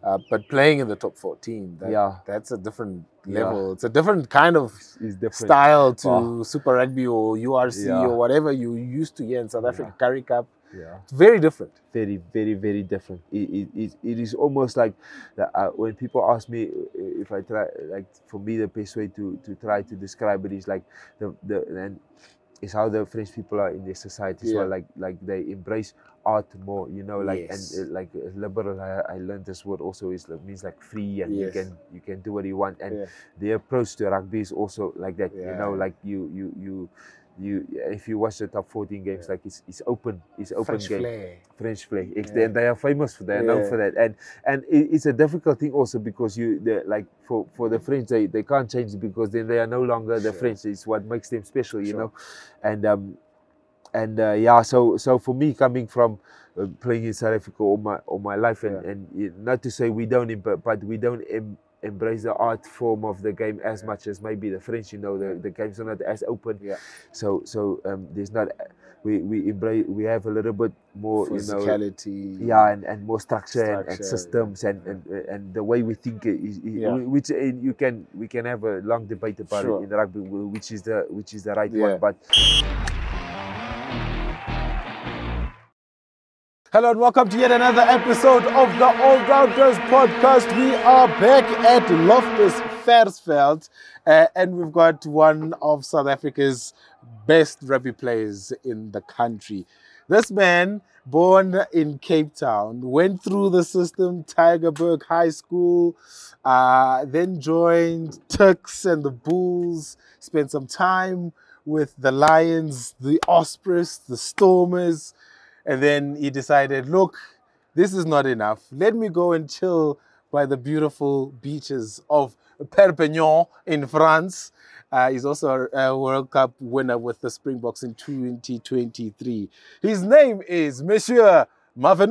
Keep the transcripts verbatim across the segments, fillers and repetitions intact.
Uh, but playing in the top fourteen, that, Yeah. that's a different Yeah. level. It's a different kind of It's, it's different. style to Oh. Super Rugby or U R C Yeah. or whatever you used to hear in South Africa, Yeah. Currie Cup. Yeah. It's very different. Very, very, very different. It, it, it, it is almost like that, uh, when people ask me if I try, like for me, the best way to, to try to describe it is like the the and is how the French people are in their society as Yeah. well. Like like they embrace art more, you know. Like Yes. and uh, like uh, liberal. I, I learned this word also is like, means like free, and you Yes. can you can do what you want. And Yeah. the approach to rugby is also like that. Yeah. You know, like you you you. You, if you watch the top fourteen games, Yeah. like it's it's open, it's open French game. flair. French flag, Yeah. they, they are famous for that, known Yeah. for that, and and it, it's a difficult thing also because you, like for, for the French, they, they can't change it because then they are no longer the Sure. French. It's what makes them special, you Sure. know, and um, and uh, yeah, so so for me coming from uh, playing in South Africa all my all my life, and Yeah. and uh, not to say we don't, but but we don't. Em- embrace the art form of the game as Yeah. much as maybe the French, you know, the, Yeah. the games are not as open. Yeah. So so um, there's not we we embrace we have a little bit more, you know, physicality. yeah, and, and more structure, and, and Structure, systems, yeah. and, and and the way we think it is, is- Yeah. which uh, you can we can have a long debate about Sure. it in rugby, which is the which is the right Yeah. one, but. Hello and welcome to yet another episode of the All Rounders podcast. We are back at Loftus Versfeld, uh, and we've got one of South Africa's best rugby players in the country. This man, born in Cape Town, went through the system, Tygerberg High School, uh, then joined Turks and the Bulls, spent some time with the Lions, the Ospreys, the Stormers. And then he decided, look, this is not enough. Let me go and chill by the beautiful beaches of Perpignan in France. Uh, he's also a World Cup winner with the Springboks in twenty twenty-three. His name is Monsieur Marvin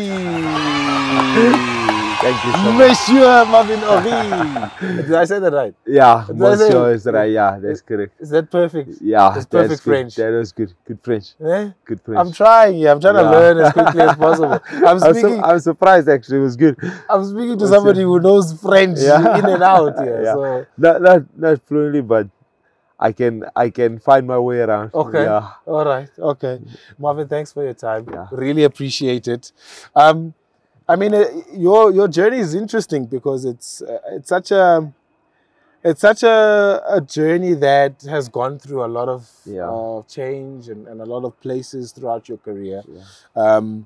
Ory. Thank you so much. Monsieur Marvin Ory. Did I say that right? Yeah, Did I say- Monsieur is right. Yeah, that's correct. Is that perfect? Yeah, It's perfect that's good. French. That was good. Good French. Eh? Good French. I'm trying. Yeah, I'm trying to Yeah. learn as quickly as possible. I'm I'm, su- speaking. I'm surprised actually. It was good. I'm speaking to What's somebody your- who knows French Yeah. in and out. Yeah. Yeah. So Not not not fluently, but I can I can find my way around. okay. Yeah. All right. Okay. Marvin, thanks for your time. Yeah. Really appreciate it. Um, I mean, uh, your your journey is interesting because it's uh, it's such a it's such a, a journey that has gone through a lot of Yeah. uh, change and, and a lot of places throughout your career. Yeah. Um,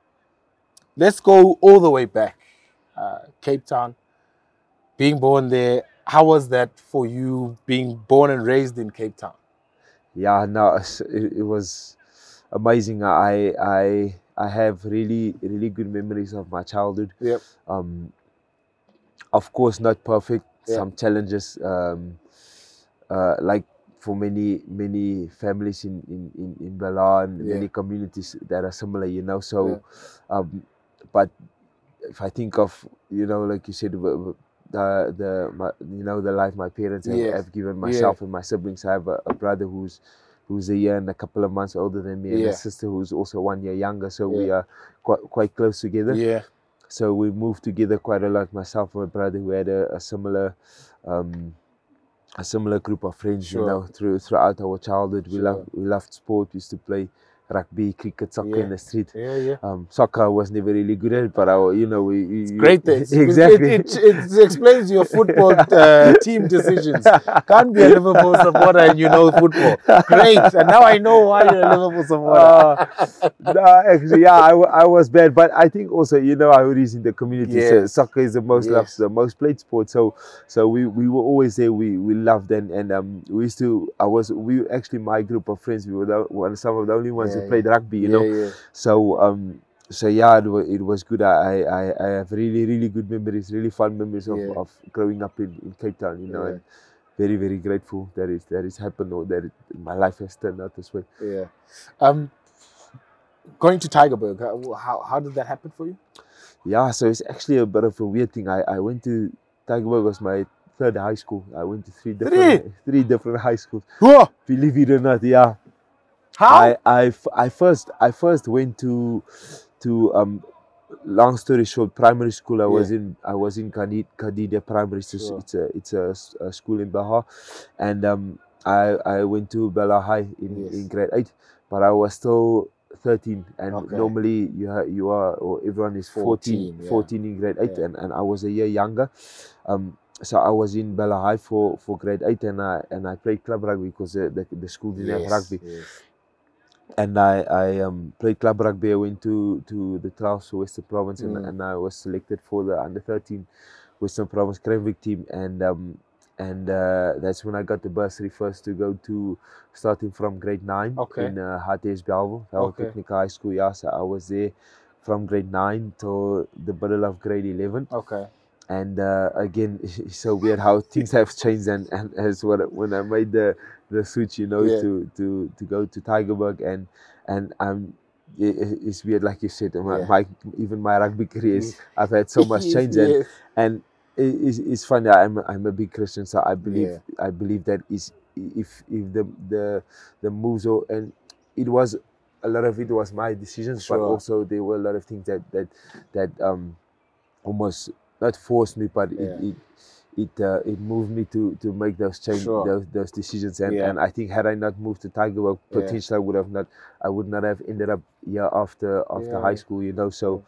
let's go all the way back. Uh, Cape Town, being born there. How was that for you, being born and raised in Cape Town? Yeah, no, it's- it, it was amazing. I I I have really really good memories of my childhood. Yep. Um, of course, not perfect. Yeah. Some challenges, um, uh, like for many many families in in in, in Milan, Yeah. many communities that are similar. You know, so, um, but if I think of, you know, like you said, w- w- the the my, you know the life my parents have, Yes. have given myself and my siblings. I have a, a brother who's who's a year and a couple of months older than me, and Yeah. a sister who's also one year younger. So we Yeah. are quite quite close together. Yeah. So we moved together quite a lot. Myself and my brother, who had a, a similar, um, a similar group of friends. Sure. You know, through throughout our childhood, we Sure. loved we loved sport. We used to play rugby, cricket, soccer Yeah. in the street. Yeah, yeah. Um, soccer I was never really good at it, but I, you know, we, we Great things. exactly. It, it, it explains your football uh, team decisions. Can't be a Liverpool supporter and you know football. Great. And now I know why you're a Liverpool supporter. Uh, no, actually, yeah, I, wa- I was bad, but I think also, you know, how it is in the community. So Yes. soccer is the most loved, Yes. the most played sport. So, so we, we were always there. We we loved and and um we used to. I was we actually my group of friends. We were the, one some of the only ones Yeah, who played rugby. You yeah, know. yeah. So um so yeah, it was, it was good. I, I I have really really good memories, really fun memories of, Yeah. of growing up in, in Cape Town. You know, Yeah. and very very grateful that is that is happened or that it, my life has turned out this way. Yeah. Um, going to Tygerberg, how, how how did that happen for you? Yeah, so it's actually a bit of a weird thing. I, I went to Tygerberg was my third high school. I went to three different three different high schools. Whoa! Believe it or not, yeah. How? I, I, f- I first I first went to to um long story short, primary school I was Yeah. in, I was in Kadida, Kadida Primary. It's, Sure. a, it's a it's a, s- a school in Bahar, and um, I I went to Bella High in, Yes. in grade eight, but I was still thirteen, and Okay. normally you ha- you are, or everyone is fourteen, fourteen, yeah. fourteen in grade eight, Yeah. and, and I was a year younger. Um, so I was in Bella High for, for grade eight, and I and I played club rugby because the, the, the school didn't have Yes. rugby. Yes. And I, I um, played club rugby. I went to, to the trials for Western Province, and, Mm. and I was selected for the under thirteen Western Province Krenvik team, and um, and uh, that's when I got the bursary first to go to, starting from grade nine Okay. in uh, H T S Bellville, Bellville Okay. Technical High School. Yeah, so I was there from grade nine till the middle of grade eleven. Okay. And uh, again, it's so weird how things have changed, and, and as what when I made the, the switch, you know, Yeah. to, to, to go to Tygerberg, and and I'm it, it's weird, like you said, my, Yeah. my even my rugby careers, Yes. I've had so much Yes, change, and yes. and it, it's, it's funny. I'm a, I'm a big Christian, so I believe Yeah. I believe that is if if the the the moves or, and it was a lot of it was my decisions, but Sure. also there were a lot of things that that that um almost not forced me, but Yeah. it it it, uh, it moved me to, to make those change Sure. those, those decisions, and, Yeah. and I think had I not moved to Tygerberg, Yeah. potentially I would have not I would not have ended up year after after Yeah. high school, you know. So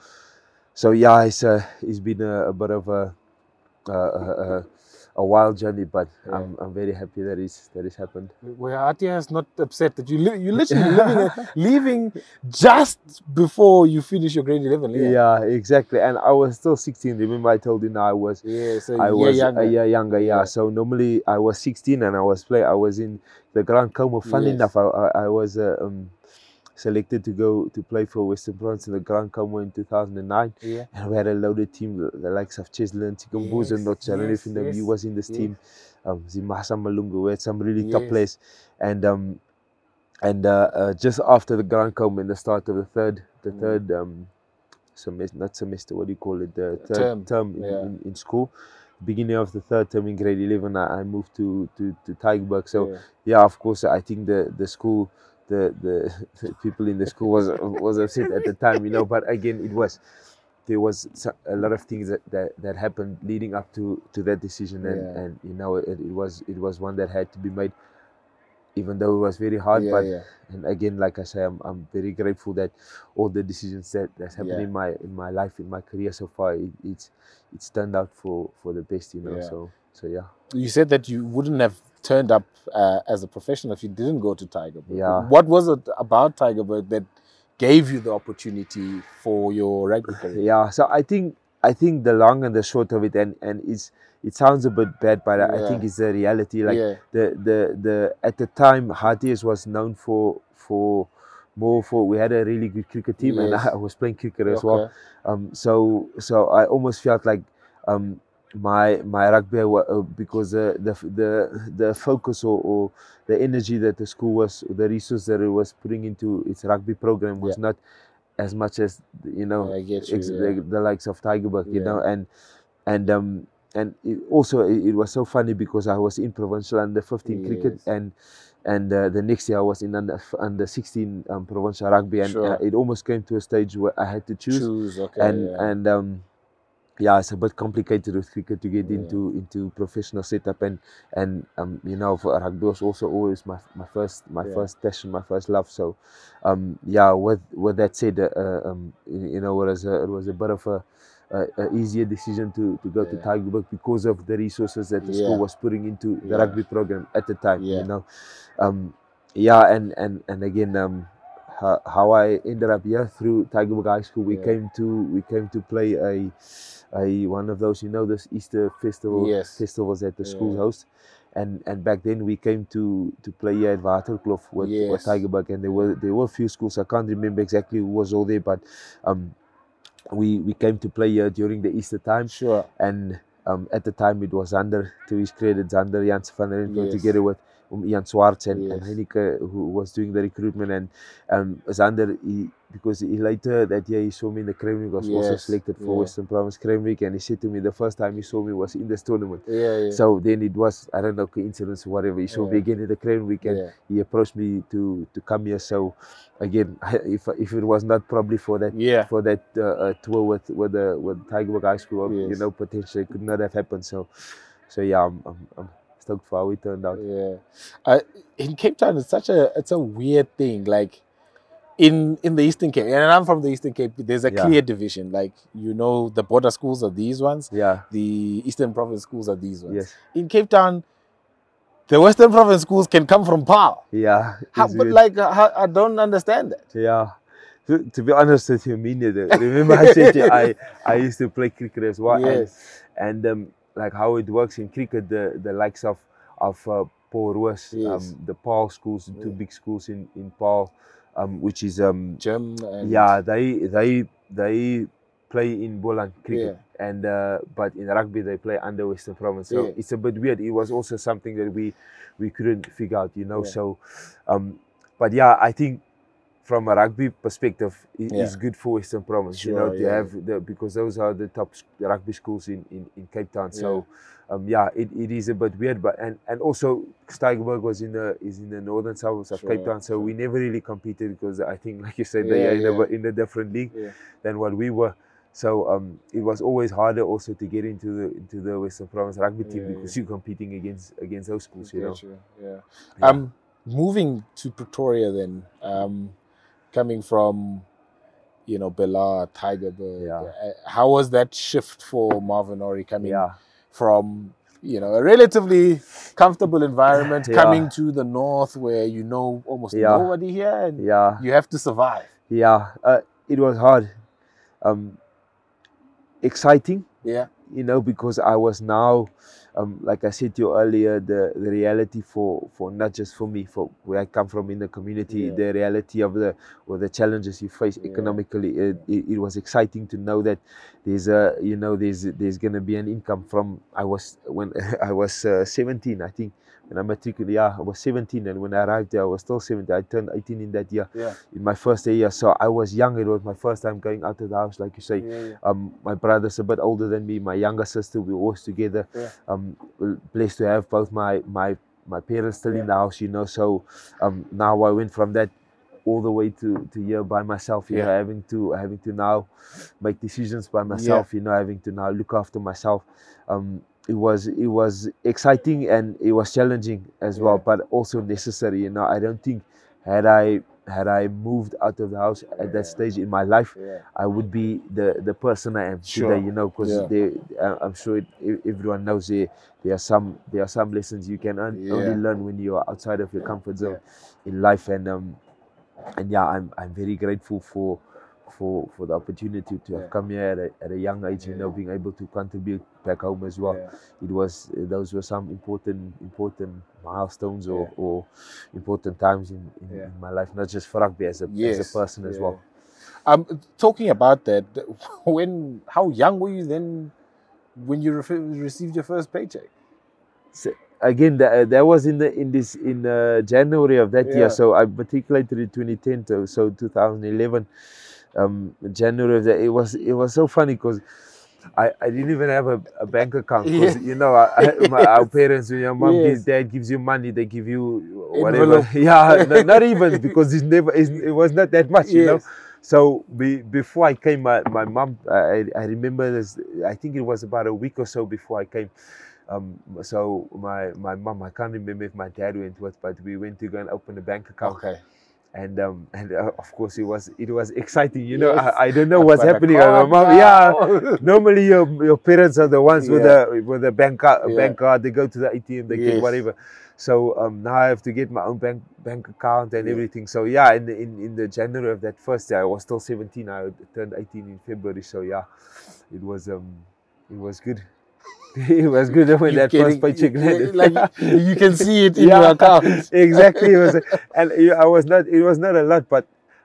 so yeah, it's uh, it's been a, a bit of a a, a, a wild journey, but Yeah. I'm I'm very happy that it's that it's happened. Where Atia is not upset that you li- you literally living a, leaving just before you finish your grade eleven. Yeah. Yeah, exactly. And I was still sixteen. Remember, I told you now I was Yeah. So I yeah, was younger. a year younger. Yeah. Yeah. So normally I was sixteen and I was play. I was in the Grand Como. Funnily Yes. enough, I, I, I was uh, um, selected to go to play for Western Province in the Grand Como in two thousand nine. Yeah. And we had a loaded team, the, the likes of Cheslin, Tikumbuza, Yes, Notch. I don't know if yes, you know, yes, you was in this yes. team. Um, Zimasa Malungu. We had some really top Yes. players, and um, and uh, uh, just after the Grand Como, in the start of the third, the Mm. third um. semester, not semester, what do you call it, the third Term. term, in, Yeah. in, in school. Beginning of the third term in grade eleven, I, I moved to, to, to Tygerberg. So, Yeah. yeah, of course, I think the, the school, the, the, the people in the school was was upset at the time, you know, but again, it was, there was so- a lot of things that, that, that happened leading up to, to that decision, and, Yeah. and you know, it, it was it was one that had to be made, even though it was very hard. Yeah, But yeah. and again, like I say, I'm, I'm very grateful that all the decisions that that's happened Yeah. in my in my life, in my career so far, it, it's it's turned out for for the best, you know. Yeah. So so yeah. You said that you wouldn't have turned up uh, as a professional if you didn't go to Tygerberg. Yeah. What was it about Tygerberg that gave you the opportunity for your rugby career? Yeah, so I think I think the long and the short of it, and and it's it sounds a bit bad, but I Yeah. think it's the reality. Like Yeah. the the the at the time, H T S was known for for more for we had a really good cricket team, and Yes. I was playing cricket as Okay. well. Um, so so I almost felt like um my my rugby wa- uh, because the the the the focus or, or the energy that the school was, the resource that it was putting into its rugby program was Yeah. not as much as, you know, I get you, ex- yeah. the, the likes of Tygerberg, you Yeah. know, and and um and it also it, it was so funny because I was in provincial under fifteen cricket, Yes. and and uh, the next year I was in under under sixteen um, provincial rugby, and Sure. uh, it almost came to a stage where I had to choose, Choose. Okay. and yeah. and um yeah, it's a bit complicated with cricket to get Yeah. into into professional setup, and and um you know, for rugby was also always my my first my Yeah. first passion, my first love. So um yeah, with with that said, uh, uh, um you you know, it was a, it was a bit of a, a, a easier decision to to go to Yeah. Tygerberg because of the resources that the Yeah. school was putting into the Yeah. rugby program at the time. Yeah. You know, um yeah, and and and again, um how, how I ended up here through Tygerberg High School, we Yeah. came to we came to play a a one of those, you know, this Easter festival Yes. festivals that the schools Yeah. host, and and back then we came to to play here at Waterkloof with, with Yes. Tygerberg, and there were there were a few schools. I can't remember exactly who was all there, but um we we came to play here during the Easter time, Sure. and um at the time it was under, to his credit, Zander Jans van Rensburg, Yes. together with um, Ian Swartz and, Yes. and Heineke, who was doing the recruitment, and um, Zander, he, because he later that year he saw me in the Kremlin, was also Yes, selected for yeah. Western Province Kremlin, and he said to me the first time he saw me was in this tournament. Yeah, yeah. So then it was, I don't know, coincidence or whatever. He saw Yeah. me again in the Kremlin, and Yeah. he approached me to to come here. So again, if if it was not probably for that Yeah. for that uh, uh, tour with with the with Tygerberg High School, you Yes. know, potentially it could not have happened. So so yeah, I'm I'm, I'm stoked for how it turned out. Yeah. Uh, in Cape Town, it's such a it's a weird thing. Like in in the Eastern Cape, and I'm from the Eastern Cape. There's a Yeah. clear division. Like, you know, the border schools are these ones. Yeah. The Eastern Province schools are these ones. Yes. In Cape Town, the Western Province schools can come from P A L. Yeah. How, it's but weird. like, uh, how, I don't understand that. Yeah. To, to be honest with you, me neither. Remember I said to you, I, I used to play cricket as well. Yes. And, and um, like how it works in cricket, the, the likes of, of uh, Paul Roos, Yes. um, the P A L schools, the two Yeah. big schools in, in P A L, um, which is... Um, Jim and yeah, they, they, they play in Boland cricket. Yeah. And uh, but in rugby they play under Western Province, so Yeah. it's a bit weird. It was also something that we we couldn't figure out, you know. Yeah. So, um, but yeah, I think from a rugby perspective, it Yeah. is good for Western Province, you Sure, know, to yeah. have the because those are the top s- rugby schools in, in, in Cape Town. So, um, yeah, it, it is a bit weird, but and and also Steigerberg was in the is in the northern suburbs of Sure, Cape Town, so sure. we never really competed because I think, like you said, Yeah, they are in, yeah. a, in a different league Yeah. than what we were. So um, it was always harder also to get into the into the Western Province rugby team Yeah, because yeah. you're competing against against those schools, you know. Get you, Yeah. Yeah. Um, moving to Pretoria then, um, coming from, you know, Belar, Tygerberg. Yeah. uh, How was that shift for Marvin Ori coming Yeah, from, you know, a relatively comfortable environment, Yeah. coming to the north where you know almost Yeah. nobody here and yeah, you have to survive? yeah. Uh, it was hard, um, exciting, Yeah. you know, because I was now, um, like I said to you earlier, the, the reality for, for not just for me, for where I come from in the community, Yeah. the reality of the or the challenges you face Yeah. economically. It, it, it was exciting to know that there's a, you know, there's there's gonna be an income from. I was when I was uh, seventeen, I think. When I matriculated, yeah, I was seventeen, and when I arrived there, I was still seventeen. I turned eighteen in that year, Yeah. in my first year. So I was young. It was my first time going out of the house, like you say. Yeah. Yeah. Um, my brother's a bit older than me. My younger sister, we were always together. Yeah. Um, blessed to have both my my my parents still Yeah. in the house, you know. So um, now I went from that all the way to to here by myself, you Yeah. know, having to having to now make decisions by myself, you know, having to now look after myself. Um, it was it was exciting and it was challenging as well, Yeah. but also necessary. You know, I don't think had I had I moved out of the house at Yeah. that stage in my life, Yeah. I would be the the person I am Sure. today. You know, because Yeah. I'm sure it, e- everyone knows there there are some there are some lessons you can on- Yeah. only learn when you are outside of your comfort zone in life, and um and yeah, I'm I'm very grateful for. For, for the opportunity to have Yeah. come here at a, at a young age, you Yeah. know, being able to contribute back home as well. Yeah. It was those were some important important milestones or, Yeah. or important times in, in, Yeah. in my life, not just for rugby as a Yes. as a person as Yeah. well. Um, talking about that, when how young were you then when you re- received your first paycheck? So, again, that, that was in the in this in uh, January of that Yeah. year. So I matriculated in twenty ten, to, so two thousand eleven, um, January of that. It was it was so funny because I, I didn't even have a, a bank account. 'Cause, Yeah. you know, I, I, my, our parents, when your mom Yes. gives, dad gives you money, they give you whatever. Envelope. Yeah, no, not even because it's never it's, it was not that much, you know. Yes. So be, before I came, my, my mom, I, I remember this, I think it was about a week or so before I came. Um, so my, my mom, I can't remember if my dad went with, but we went to go and open a bank account. Okay. And um, and uh, of course it was it was exciting, you know. Yes. I, I don't know I've what's got a happening. My card mom, now. yeah. Normally your your parents are the ones with Yeah. the with the bank card, Yeah. bank card. They go to the A T M, they Yes. get whatever. So um, now I have to get my own bank bank account and Yeah. everything. So yeah, in the, in in the January of that first year, I was still seventeen. I turned eighteen in February. So yeah, it was um it was good. It was good when You're that first paycheck you- landed. like you can see it in Yeah. your account. Exactly. It was, and you- I was not. It was not a lot, but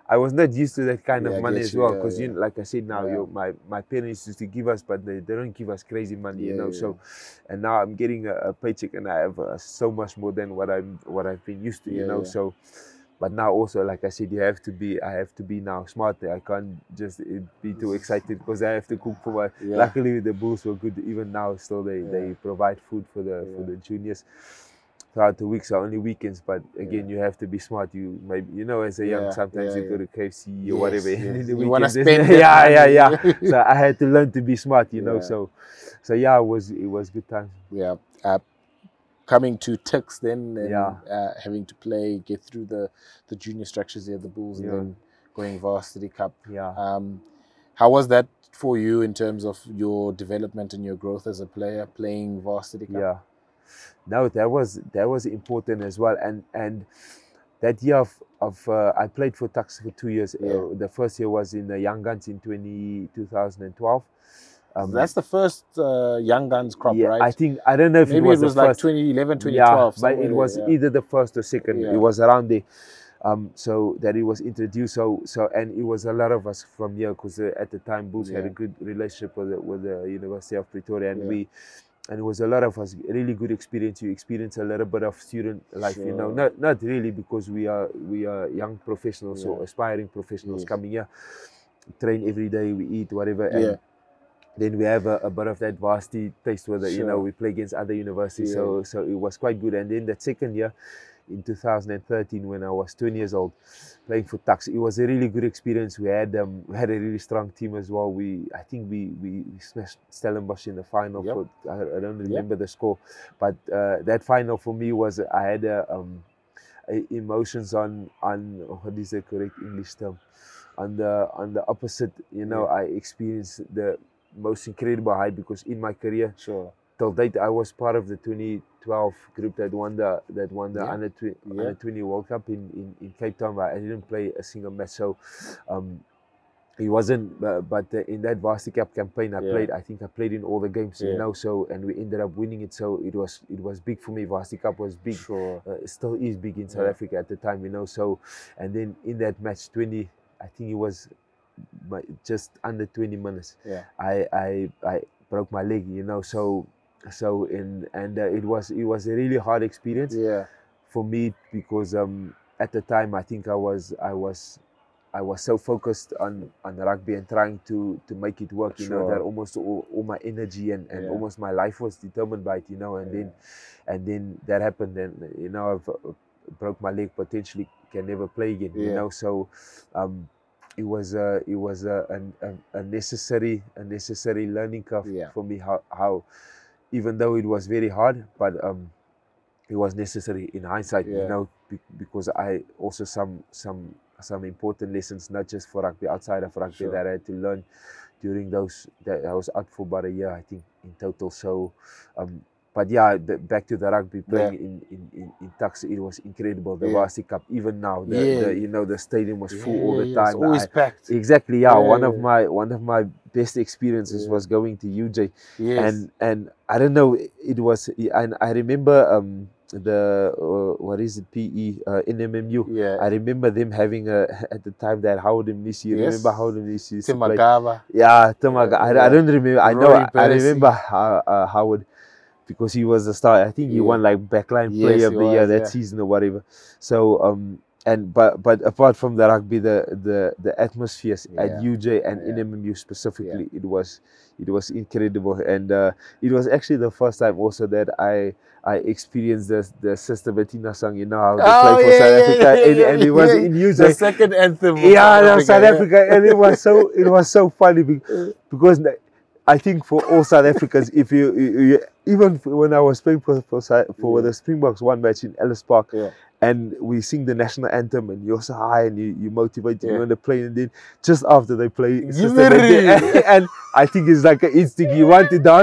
I was not used to that kind Yeah, I of money get as you, well, yeah, because yeah. you know, like I said now, Yeah. you my my parents used to give us, but they, they don't give us crazy money, you Yeah, know. yeah. So, and now I'm getting a, a paycheck, and I have uh, so much more than what I'm what I've been used to, you Yeah, know. yeah. So, but now also, like I said, you have to be I have to be now smart. I can't just uh, be too excited because I have to cook for my. Yeah. Luckily, the Bulls were good. Even now, still they Yeah. they provide food for the for Yeah. the juniors throughout the weeks, are only weekends, but again, Yeah. you have to be smart. You maybe, you know, as a young, Yeah, sometimes yeah, you go yeah. to K F C or Yes, whatever, yes. and in the You wanna weekends, spend that yeah, yeah, money. yeah. So I had to learn to be smart, you know. Yeah. So, so yeah, it was it was good times. Yeah. Uh, coming to Tuks then, and Yeah. uh, having to play, get through the, the junior structures there, the Bulls, Yeah. and then going Varsity Cup. Yeah. Um, how was that for you in terms of your development and your growth as a player playing Varsity Cup? Yeah. No, that was that was important as well, and and that year of, of uh, I played for Tuks for two years. Yeah. Uh, the first year was in the Young Guns in twenty, two thousand twelve. Um, That's the first uh, Young Guns crop, yeah, right? I think I don't know if Maybe it was, it was the like first. twenty eleven, twenty Yeah, twelve, but somewhere it was there, yeah. either the first or second. Yeah. It was around there. Um, so that it was introduced. So so and it was a lot of us from here, because uh, at the time Bulls had Yeah. a good relationship with the, with the University of Pretoria, and Yeah. we. And it was a lot of us, really good experience. You experience a little bit of student life, you know. Sure. Not not really, because we are we are young professionals Yeah. or aspiring professionals Yes. coming here, train every day, we eat whatever, Yeah. and then we have a, a bit of that varsity taste with it. You know, Sure. we play against other universities, Yeah. so so it was quite good. And then that second year, in two thousand thirteen, when I was twenty years old, playing for Tuks, it was a really good experience. We had um, we had a really strong team as well. We I think we we, we smashed Stellenbosch in the final. Yep. For I, I don't remember the score, but uh, that final for me was, I had a, um, a emotions on on what is the correct English term, on the on the opposite. You know, Yeah. I experienced the most incredible high, because in my career, Sure. till date, I was part of the twenty twelve group that won the that won the Yeah. under twenty, Yeah. under twenty World Cup in, in, in Cape Town. But I didn't play a single match, so um, it wasn't. Uh, but uh, in that Varsity Cup campaign, I Yeah. played. I think I played in all the games, Yeah. you know. So and we ended up winning it. So it was it was big for me. Varsity Cup was big. Sure. Uh, it still is big in South Yeah. Africa at the time, you know. So, and then in that match, twenty, I think it was my, just under twenty minutes. Yeah. I I I broke my leg, you know. So so in and uh, it was it was a really hard experience Yeah. for me, because um at the time I think I was I was I was so focused on on rugby and trying to to make it work, you know, Sure. that almost all, all my energy and, and Yeah. almost my life was determined by it, you know. And Yeah. then and then that happened, and you know, I've uh, broke my leg, potentially can never play again, you Yeah. know. So um it was a it was a, a, a necessary a necessary learning curve Yeah. for me, how how even though it was very hard, but um it was necessary in hindsight, Yeah. you know, be, because I also some some some important lessons, not just for rugby, outside of rugby, Sure. that I had to learn during those that I was out for about a year, I think, in total. So um but yeah, the, back to the rugby, playing Yeah. in, in, in, in Tuks, it was incredible. The Yeah. Varsity Cup, even now, the, Yeah. the you know, the stadium was full Yeah, all the yeah, yeah. It's time. always I- packed. exactly, yeah. Yeah, One of yeah. my one of my best experiences Yeah. was going to U J, Yes. and and I don't know, it was, and I remember um the uh, what is it, P E, uh, N M M U. Yeah. I remember them having a, at the time, that Howard Mnisi. You Yes. remember Howard Mnisi used to play? Timagava. Yeah, Tamaga. I, Yeah. I don't remember. I know. Rory I, I Percy. remember uh, uh, Howard, because he was the star. I think he Yeah. won like backline Yes, player of he the year was, that yeah. season or whatever. So um and but but apart from the rugby, the the the atmospheres Yeah. at U J and Yeah. N M M U specifically, it was it was incredible. And uh, it was actually the first time also that I I experienced the the Sister Bettina song. You know how they Oh, play for yeah, South yeah, Africa, yeah, and, yeah, and it was yeah. in U The J. second anthem. of Yeah, South no, South yeah. Africa, and it was so it was so funny be- because the- I think for all South Africans, if you, you, you even when I was playing for for, Sa- for Yeah. the Springboks one match in Ellis Park, Yeah. and we sing the national anthem, and you're so high, and you, you motivate you Yeah. on the plane, and then just after they play, Give Sister me Betty- real. and, and I think it's like an instinct, you want to dance,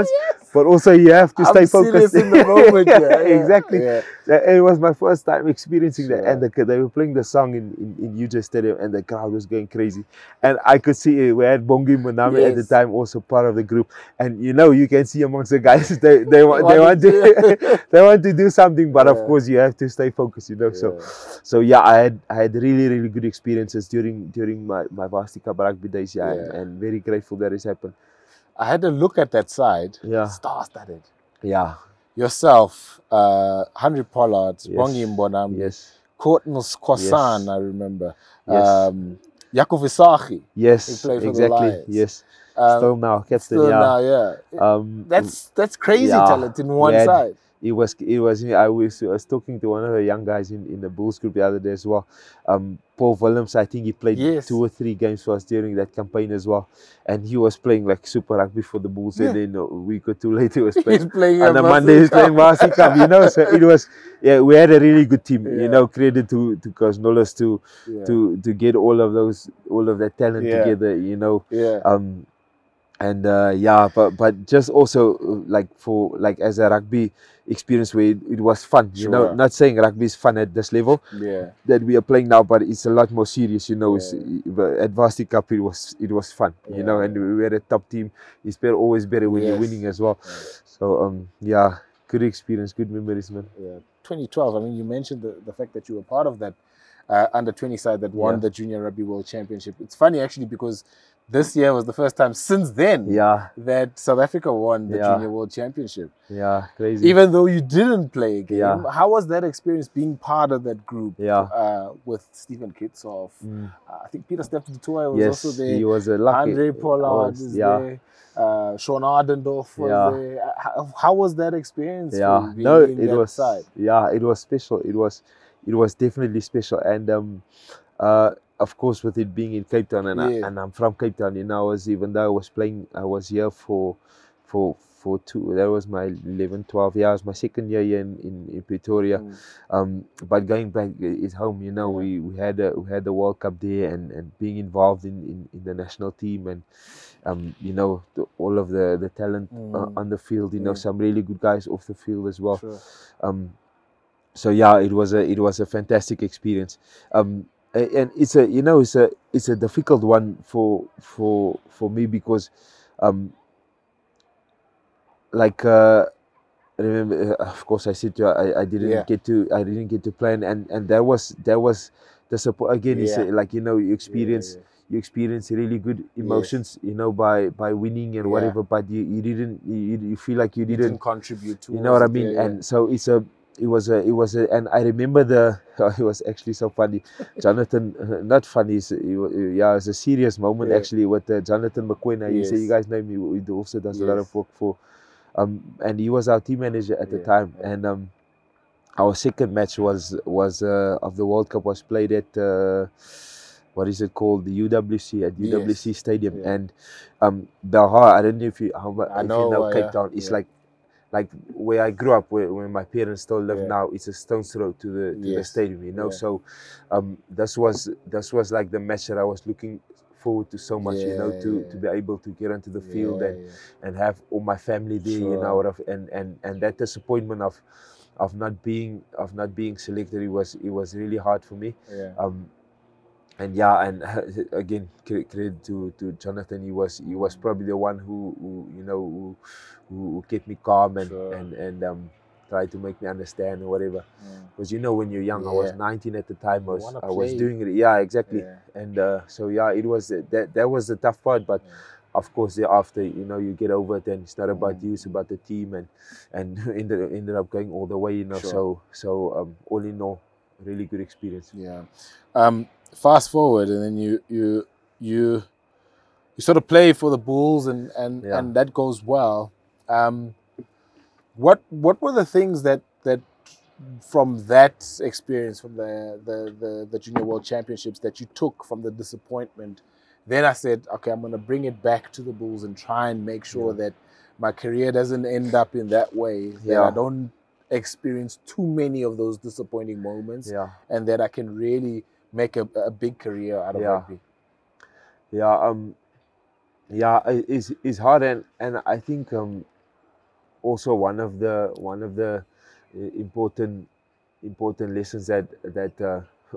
but also you have to I'm stay serious focused in the moment. Yeah, yeah, exactly. Yeah. It was my first time experiencing Sure. that, and the, they were playing the song in in, in U J Stadium, and the crowd was going crazy, and I could see it. We had Bongi Maname Yes. at the time, also part of the group, and you know you can see amongst the guys they they, they want wanted to they want to do something, but Yeah. of course you have to stay focused, you know. Yeah. So so yeah, I had I had really really good experiences during during my my Varsity Cup rugby days, yeah, Yeah. And, and very grateful that it's happened. I had a look at that side. Yeah. Star-studded. Yeah. Yourself, uh, Henry Pollard, Yes. Bongi Mbonambi, Yes. Courtney Kwasan, Yes. I remember. Yes. Um, Jaco Visagie. Yes. He played for Exactly. the Lions. Yes. Um, Still now, captain. Still yeah. now, yeah. Um, That's that's crazy yeah, talent in one we had- side. It was, it was. I was, I was talking to one of the young guys in, in the Bulls group the other day as well. Um, Paul Willems, I think he played Yes. two or three games for us during that campaign as well, and he was playing like super rugby for the Bulls. Yeah. And then a week or two later, he was He's playing playing on a a Monday. He's Varsity playing Varsity Cup, you know. So it was, yeah, we had a really good team. Yeah. You know, credit to to Coach Nolas to Yeah. to to get all of those, all of that talent Yeah. together. You know. Yeah. Um, and uh, yeah, but but just also uh, like for like as a rugby experience where it, it was fun, you know. Sure. Not saying rugby is fun at this level Yeah. that we are playing now, but it's a lot more serious, you know. Yeah. It's, but at Varsity Cup it was it was fun, you Yeah, know, and yeah. we were a top team. It's better, always better when you're Yes. winning as well. Yeah. So um yeah, good experience, good memories, man. Yeah. twenty twelve. I mean, you mentioned the, the fact that you were part of that uh, under twenty side that won Yeah. the Junior Rugby World Championship. It's funny actually because this year was the first time since then Yeah, that South Africa won the Yeah. Junior World Championship. yeah, crazy. Even though you didn't play a game, Yeah. how was that experience being part of that group Yeah. uh, with Stephen Kitsoff? Mm. Uh, I think Peter Stephen Dutoya was Yes, also there. he was a lucky. Andre Pollard was, is yeah. there. Uh, Sean Ardendorf was Yeah. there. Uh, How, how was that experience? Yeah, for you being no, in it that was side? yeah, it was special. It was it was definitely special, and um, uh, of course with it being in Cape Town, and Yeah. I, and I'm from Cape Town, you know, I was even though I was playing, I was here for for for two. That was my eleven, twelve years, my second year here in, in, in Pretoria. Mm. Um, but going back is home, you know. Yeah. We, we had a we had the World Cup there, and, and being involved in, in, in the national team, and um, you know, the, all of the the talent uh, Mm. on the field. You know, Yeah. some really good guys off the field as well. Sure. Um, so yeah, it was a it was a fantastic experience. Um, a- and it's a you know it's a it's a difficult one for for for me because, um, like uh, remember uh, of course I said to you, I I didn't Yeah. get to I didn't get to plan, and and that was that was the support again. It's Yeah. a, like you know you Yeah, experience. yeah. You experience really good emotions, you know, by by winning and Yeah. whatever. But you, you didn't, you, you feel like you You didn't didn't contribute to you know what I mean? And so it's a, it was a, it was a, and I remember the, it was actually so funny. Jonathan, not funny, it's, it, wa- yeah, it's a serious moment Yeah. actually with uh, Jonathan McQueen. You say Yes. you guys know me, he also does a lot Yes. of work for, um, and he was our team manager at the Yeah, time. yeah. And um, our second match was was uh, of the World Cup was played at. Uh, what is it called? The U W C at U W C Yes. Stadium, Yeah. and um, Belhar. I don't know if you how much I if know, you know uh, Cape yeah, Town. It's yeah. like like where I grew up, where, where my parents still live Yeah. now. It's a stone's throw to the to the Yes. stadium, you know. Yeah. So, um, this was this was like the match that I was looking forward to so much, you know, Yeah, to yeah. to be able to get onto the field Yeah, and yeah. and have all my family there, you know, Sure. of- and and and that disappointment of of not being of not being selected, it was it was really hard for me. Yeah. Um, and yeah, and again, cre- credit to, to Jonathan. He was he was probably the one who, who you know who, who kept me calm and Sure. and and um tried to make me understand or whatever. Mm. Because you know when you're young, I was Yeah. nineteen at the time. I You was wanna I was play. doing it. Yeah, exactly. Yeah. And uh, so yeah, it was uh, that that was the tough part. But Yeah. of course, thereafter, you know, you get over it, and it's not about Mm. you, it's about the team, and and ended ended up going all the way. You know, Sure. so so um, all in all, really good experience. Yeah. Um, fast forward, and then you you you you sort of play for the Bulls, and and Yeah. and that goes well. Um, what what were the things that that from that experience, from the the the, the Junior World Championships, that you took from the disappointment? Then I said, okay, I'm going to bring it back to the Bulls and try and make sure Yeah. that my career doesn't end up in that way. That Yeah. I don't experience too many of those disappointing moments, Yeah. and that I can really make a, a big career out of Yeah. rugby. Yeah, um, yeah, it- it's it's hard, and and I think um, also one of the one of the uh, important important lessons that that uh,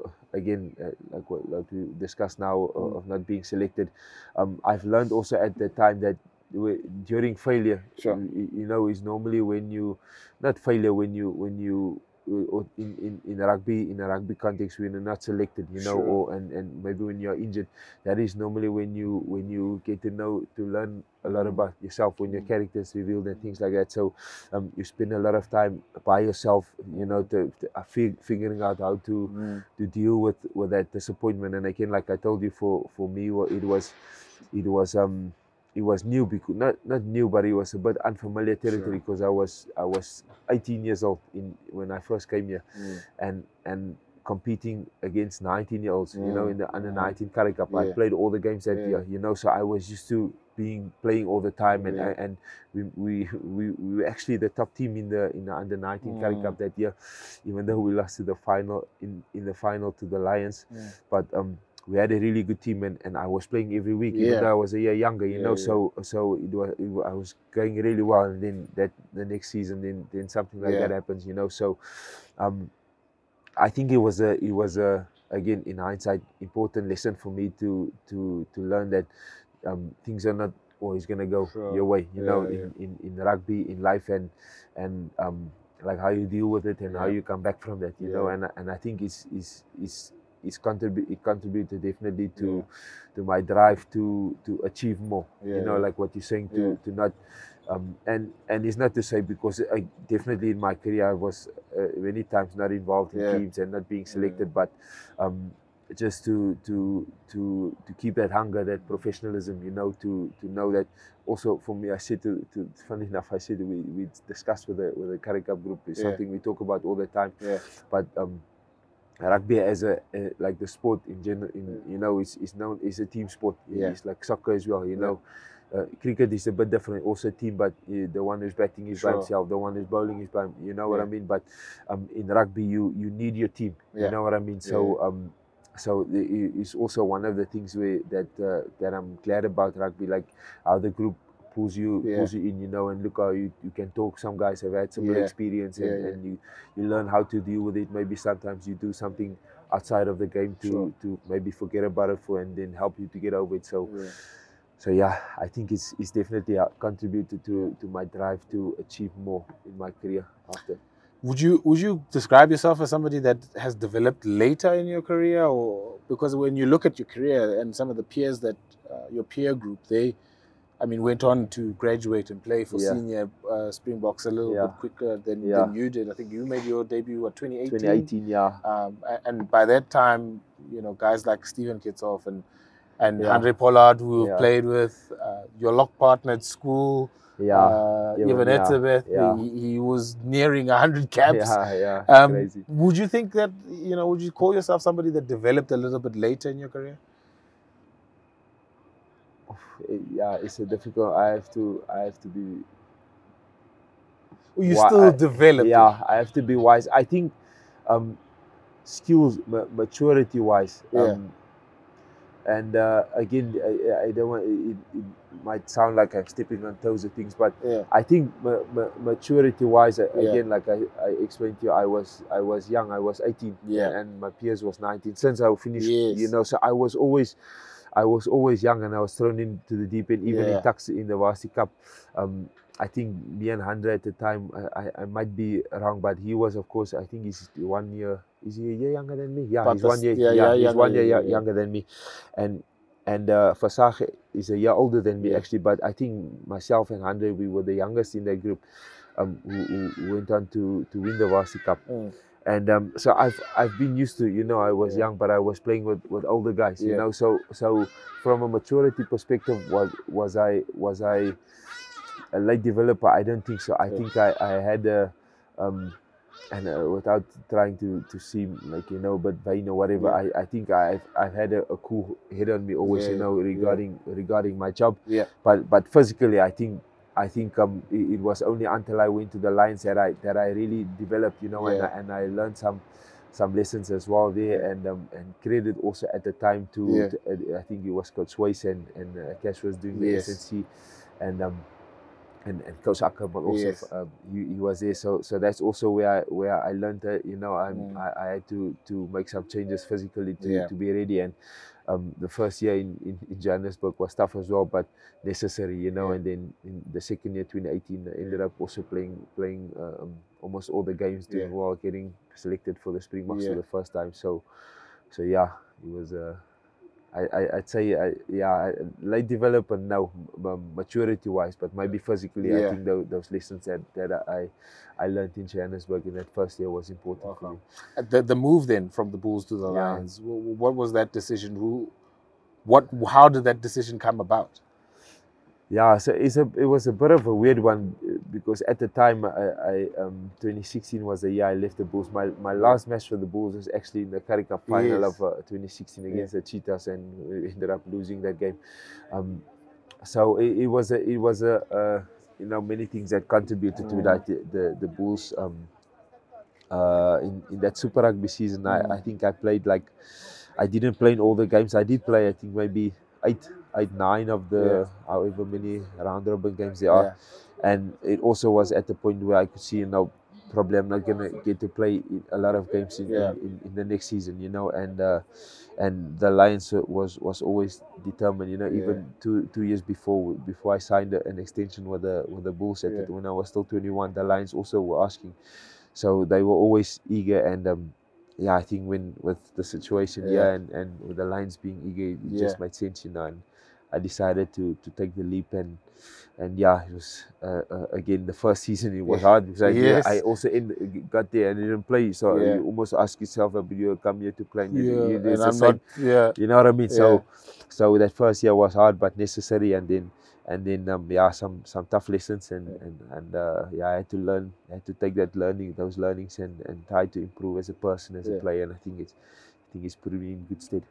again uh, like what like we discussed now uh, Mm. of not being selected. Um, I've learned also at the time that we- during failure, Sure. you, you know, is normally when you not failure when you when you uh, or in, in, in rugby in a rugby context when you're not selected, you know, Sure. or and, and maybe when you're injured, that is normally when you when you get to know to learn a lot Mm. about yourself, when your Mm. character is revealed and things like that. So um, you spend a lot of time by yourself, you know, to, to uh, fig- figuring out how to Mm. to deal with, with that disappointment. And again, like I told you, for for me, wa- it was it was um it was new because not not new, but it was a bit unfamiliar territory Sure. because I was I was eighteen years old in when I first came here, Mm. and and competing against nineteen year olds, you know, Mm. in the under Mm. nineteen Currie Cup. I Yeah. played all the games that Yeah. year, you know, so I was used to being playing all the time, and Yeah. and we we we, we were actually the top team in the in the under nineteen Currie Mm. Cup that year, even though we lost to the final in in the final to the Lions, Mm. but um we had a really good team, and, and I was playing every week, even Yeah. though I was a year younger, you Yeah, know. yeah. So so it was, it wa- I was going really well, and then that the next season, then then something like Yeah. that happens, you know. So um, I think it was a it was a again in hindsight important lesson for me to to to learn that um, things are not always gonna go Sure. your way, you know, Yeah, in, in, in rugby, in life, and and um, like how you deal with it and how Yeah. you come back from that, you know. Yeah. And and I think it's it's it's it's contribute it contributed definitely to Yeah. to my drive to to achieve more, Yeah, you know, yeah. like what you're saying, to Yeah. to not um, and and it's not to say, because I definitely in my career I was uh, many times not involved in Yeah. teams and not being Yeah. selected, but um, just to to to to keep that hunger, that professionalism, you know, to to know that. Also for me, I said to, to funny enough, I said we we discussed with the with the Currie Cup group, is Yeah. something we talk about all the time, Yeah. but um, rugby as a uh, like the sport in general, in, you know, is is known is a team sport. Yeah. It's like soccer as well, you Yeah. know. Uh, cricket is a bit different, also team, but uh, the one who's batting is by Sure. himself, the one who's bowling is by, you know what I Yeah. mean. But um, in rugby, you you need your team, you Yeah. know what I mean. Yeah. So um, so the, i- it's also one of the things where that uh, that I'm glad about rugby, like how the group pulls you Yeah. pulls you in, you know, and look how you, you can talk. Some guys have had similar Yeah. experience, Yeah. and, Yeah. and you you learn how to deal with it. Maybe sometimes you do something outside of the game to Sure. to maybe forget about it for, and then help you to get over it. So Yeah. so yeah, I think it's it's definitely uh, contributed to to my drive to achieve more in my career after. Would you would you describe yourself as somebody that has developed later in your career, or because when you look at your career and some of the peers that uh, your peer group, they, I mean, went on to graduate and play for Yeah. senior uh, Springboks a little Yeah. bit quicker than, Yeah. than you did. I think you made your debut at twenty eighteen. twenty eighteen, yeah. Um, a- and by that time, you know, guys like Stephen Kitsoff and and Yeah. Andre Pollard, who you've Yeah. played with, uh, your lock partner at school, Yeah. uh, Even, Evan yeah. Etzebeth, Yeah. he, he was nearing one hundred caps. Yeah, yeah, Um, crazy. would you think that, you know, would you call yourself somebody that developed a little bit later in your career? Yeah, it's a difficult. I have to. I have to be. Or you wi- still I- developing? Yeah, I have to be wise. I think, um, skills, ma- maturity wise. Yeah. Um, and uh, again, I, I don't want. It, it might sound like I'm stepping on toes of things, but Yeah. I think ma- ma- maturity wise, Yeah. again, like I, I explained to you, I was I was young. I was eighteen, Yeah. and, and my peers was nineteen. Since I finished, Yes. you know, so I was always. I was always young, and I was thrown into the deep end, even Yeah. in Tux in the Varsity Cup. Um, I think me and Andre at the time, I, I, I might be wrong, but he was, of course, I think he's one year. Is he a year younger than me? Yeah, But he's the- one year. yeah, Yeah, yeah, he's younger, one year yeah, yo- yeah. younger than me, and and uh, Fasage is a year older than me Yeah. actually. But I think myself and Andre, we were the youngest in that group, um, who, who who went on to to win the Varsity Cup. Mm. And um, so I've I've been used to, you know, I was Yeah. young, but I was playing with, with older guys, you Yeah. know. So so from a maturity perspective, was was I was I a late developer? I don't think so. I Yeah. think I, I had a um, and uh, without trying to, to seem like, you know, but vain or whatever, Yeah. I, I think I've I've had a, a cool head on me always, Yeah, you know, yeah. regarding regarding my job. Yeah. But but physically, I think I think um it, it was only until I went to the Lions that I that I really developed, you know, and Yeah. I, and I learned some some lessons as well there, Yeah. and um and credit also at the time to, Yeah. to uh, I think it was Coach Swayze and and uh, Cash was doing the Yes. S N C, and um and, and Coach Ackerman also, Yes. um, he, he was there. So so that's also where I, where I learned that, you know, I'm, Mm. I, I had to, to make some changes physically to, Yeah. to be ready. And um, the first year in, in, in Johannesburg was tough as well, but necessary, you know. Yeah. And then in the second year, twenty eighteen, I ended up also playing playing um, almost all the games, doing Yeah. well, getting selected for the Springboks Yeah. for the first time. So so yeah, it was. Uh, I, I, I'd say, I, yeah, late development now, um, maturity-wise, but maybe physically, I Yeah. think those, those lessons that, that I I learned in Johannesburg in that first year was important Okay. for me. Uh, The the move then from the Bulls to the Yeah. Lions. wh- What was that decision? Who, what, how did that decision come about? Yeah, so it's a, it was a bit of a weird one uh, because at the time, I, I um, twenty sixteen was the year I left the Bulls. My my last match for the Bulls was actually in the Currie Cup final Yes. of uh, twenty sixteen against Yeah. the Cheetahs, and we ended up losing that game. Um, so it, it was a it was a uh, you know, many things that contributed to Mm. that. The the, the Bulls um, uh, in in that Super Rugby season, I, I Mm. think I played like I didn't play in all the games. I did play, I think maybe eight eight nine of the Yeah. however many round robin games there are. Yeah. And it also was at the point where I could see, you know, probably I'm not gonna get to play in a lot of games in, Yeah. in, in, in the next season, you know. And uh, and the Lions was was always determined, you know. Yeah. Even two two years before before I signed an extension with the with the Bulls at Yeah. it, when I was still twenty-one, the Lions also were asking, so they were always eager. And um, yeah, I think when with the situation Yeah. here and and with the Lions being eager, it Yeah. just made sense, you know. And I decided to to take the leap. and and yeah, it was uh, uh, again the first season. It was Yeah. hard because I, Yes. I also end, got there and didn't play. So Yeah. you almost ask yourself, "But you come here to play, and you, Yeah. you, it's And the I'm same." not. Yeah. You know what I mean? Yeah. So so that first year was hard but necessary, and then and then um, yeah, some some tough lessons, and and and uh, yeah, I had to learn. I had to take that learning, those learnings, and and try to improve as a person, as Yeah. a player. And I think it's I think it's put me in good stead.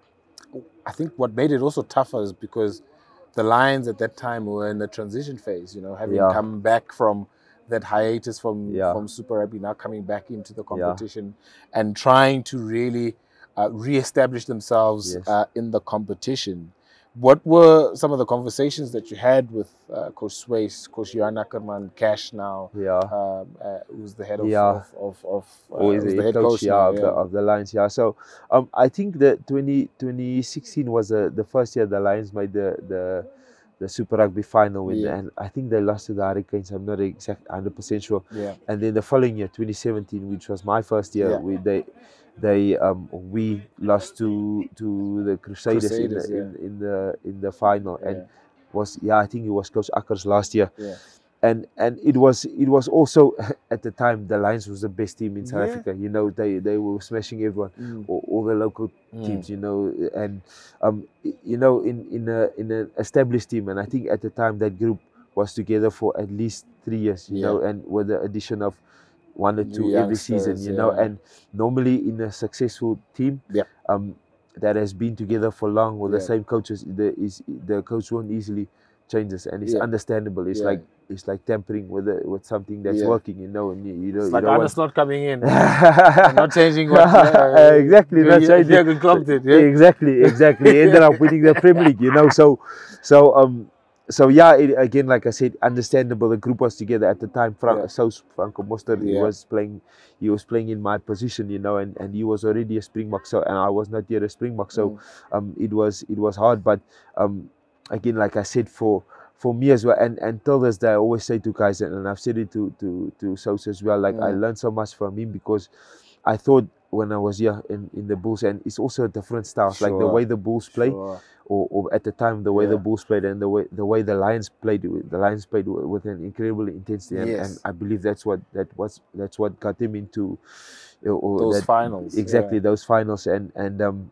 I think what made it also tougher is because the Lions at that time were in the transition phase, you know, having Yeah. come back from that hiatus from, Yeah. from Super Rugby, now coming back into the Yeah. competition and trying to really uh, re-establish themselves Yes. uh, in the competition. What were some of the conversations that you had with uh, Coach Swayze, Coach Johan Ackerman, Cash now, Yeah. um, uh, who's the head of, Yeah. of, of, of uh, Always who's the the head head coach, coach yeah, now, of the yeah. of the Lions, yeah. So um, I think that twenty, twenty sixteen was uh, the first year the Lions made the the the Super Rugby final win, Yeah. and I think they lost to the Hurricanes. I'm not exact one hundred percent sure. Yeah. And then the following year, twenty seventeen, which was my first year, Yeah. we they they um we lost to to the Crusaders, Crusaders, in the yeah. in, in the in the final, Yeah. and was yeah I think it was Coach Akker's last year. Yeah. And and it was it was also at the time the Lions was the best team in South Yeah. Africa. You know, they they were smashing everyone, Mm. all, all the local Mm. teams. You know, and um you know in in a in an established team. And I think at the time that group was together for at least three years. You Yeah. know, and with the addition of one or New two every season. youngsters, You know, yeah. and normally in a successful team, Yeah. um that has been together for long with the Yeah. same coaches, the is the coach won't easily changes, and it's Yeah. understandable. It's Yeah. like it's like tampering with a, with something that's Yeah. working, you know, and you, you know It's you like don't Arne's want not coming in, not changing what. Uh, exactly, not changing. Jürgen Klopp did, yeah. Exactly, exactly. He ended up winning the Premier League, you know. So, so um, so yeah. It, again, like I said, understandable. The group was together at the time. Frank, Yeah. so Franco Mostert, he Yeah. was playing. He was playing in my position, you know, and, and he was already a Springbok. So, and I was not yet a Springbok. So, Mm. um, it was it was hard. But um, again, like I said, for for me as well, and and till this day, I always say to guys, and, and I've said it to to to Sousa as well. Like I Mm. learned so much from him, because I thought when I was here in, in the Bulls, and it's also a different style, like the Sure. way the Bulls play, Sure. or, or at the time the way the Yeah. Bulls played, and the way the way the Lions played, the Lions played with, with an incredible intensity, and, Yes. and I believe that's what that was that's what got them into uh, or Those that, finals, exactly yeah. those finals, and and um.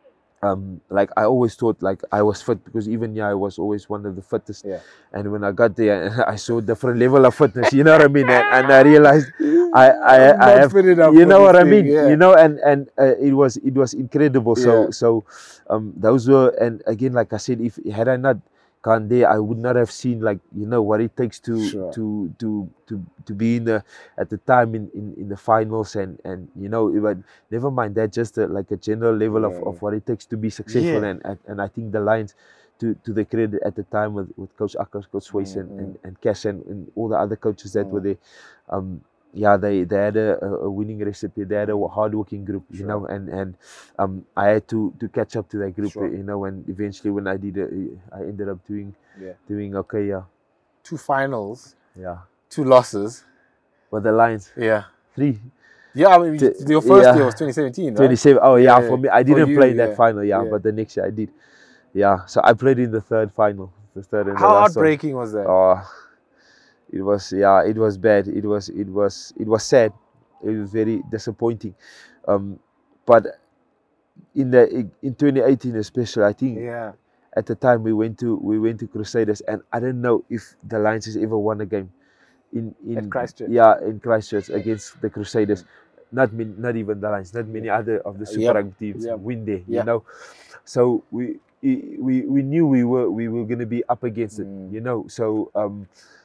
Um, like I always thought, like I was fit, because even yeah, I was always one of the fittest. Yeah. And when I got there, I saw a different level of fitness. You know what I mean? And, and I realized I I, I'm I not have, fit enough you for know this what I thing, mean? yeah. You know, and and uh, it was it was incredible. So Yeah. so um, those were, and again, like I said, if had I not gone there, I would not have seen, like, you know, what it takes to Sure. to to to to be in the at the time in, in, in the finals, and and you know, but never mind that, just a, like a general level of, Yeah. of what it takes to be successful. Yeah. and, and and I think the Lions to, to the credit at the time with, with Coach Akka, Coach Swayze, mm-hmm. and, and, and Cash and, and all the other coaches that mm-hmm. were there. Um, yeah, they, they had a, a winning recipe. They had a hard-working group, you sure. know, and, and um, I had to, to catch up to that group, sure. you know, and eventually when I did it, I ended up doing yeah. doing okay, yeah. Two finals. Yeah. Two losses. With the Lions. Yeah. Three. Yeah, I mean, T- your first yeah. year was twenty seventeen, right? twenty-seven. Oh, yeah, yeah, for me. I didn't you, play that yeah. final, yeah, yeah, but the next year I did. Yeah, so I played in the third final. The third and How the last heartbreaking one. was that? Oh, it was, yeah, it was bad. It was, it was, it was sad. It was very disappointing. Um, but in the in twenty eighteen especially, I think yeah. at the time we went to we went to Crusaders, and I don't know if the Lions has ever won a game in in at Christchurch. Yeah, in Christchurch against the Crusaders. Not many, not even the Lions, not many other of the Super yep. Rugby teams yep. win there. Yep. You know, so we we we knew we were we were going to be up against it. Mm. You know, so um,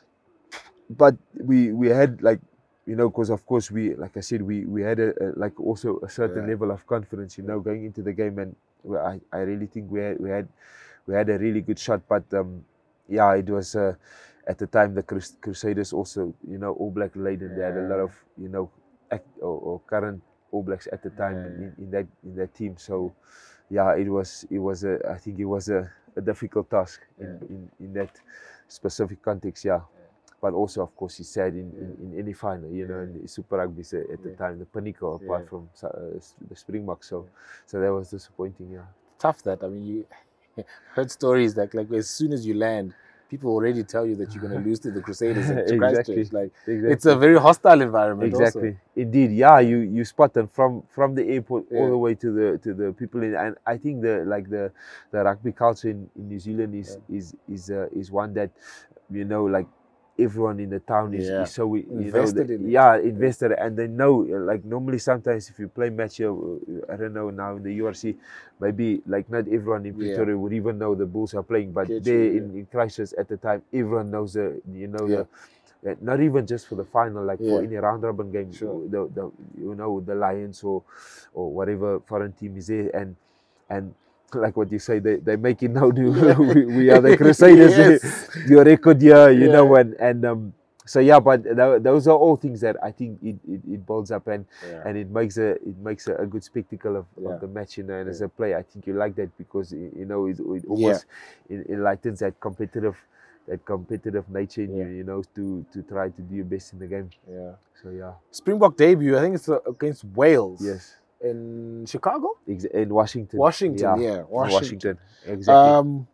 but we we had like. You know, because of course we, like I said, we we had a, a like also a certain yeah. level of confidence. You know, going into the game, and I, I really think we had we had we had a really good shot. But um, yeah, it was uh, at the time the Crus- Crusaders also, you know, All Black laden. Yeah. They had a lot of you know act, or, or current All Blacks at the time yeah. in, in that in that team. So yeah, it was it was a I think it was a, a difficult task in, yeah. in, in that specific context. Yeah. But also, of course, he said in, in, in any final, you know, in Super Rugby at the yeah. time, the pinnacle apart yeah. from uh, the Springboks. So, so that was disappointing. Yeah, tough that. I mean, you heard stories that like as soon as you land, people already tell you that you're going to lose to the Crusaders at exactly. Christchurch. Like exactly. it's a very hostile environment. Exactly, also. Indeed. Yeah, you you spot them from from the airport yeah. all the way to the to the people in, and I think the like the the rugby culture in, in New Zealand is yeah. is is uh, is one that you know like. Everyone in the town is, yeah. is so you invested know, in it. Yeah, invested, and they know. Like normally, sometimes if you play match here, I don't know now in the U R C, maybe like not everyone in Pretoria yeah. would even know the Bulls are playing, but Get there you, in, yeah. in Christchurch at the time, everyone knows the you know yeah. the not even just for the final, like yeah. for any round robin game, sure. the, the you know the Lions or or whatever foreign team is there, and and. Like what you say, they they make it now. Do we, we are the Crusaders? yes. Your record, yeah, you yeah. know, and and um, so yeah. But th- those are all things that I think it, it, it builds up and yeah. and it makes a it makes a, a good spectacle of, yeah. of the match, you know. And yeah. as a player, I think you like that because you know it, it almost yeah. it enlightens that competitive that competitive nature in yeah. you, you know, to to try to do your best in the game. Yeah. So yeah. Springbok debut, I think it's against Wales. Yes. In Chicago? In Washington. Washington, yeah. yeah. Washington. Washington. Exactly. Um,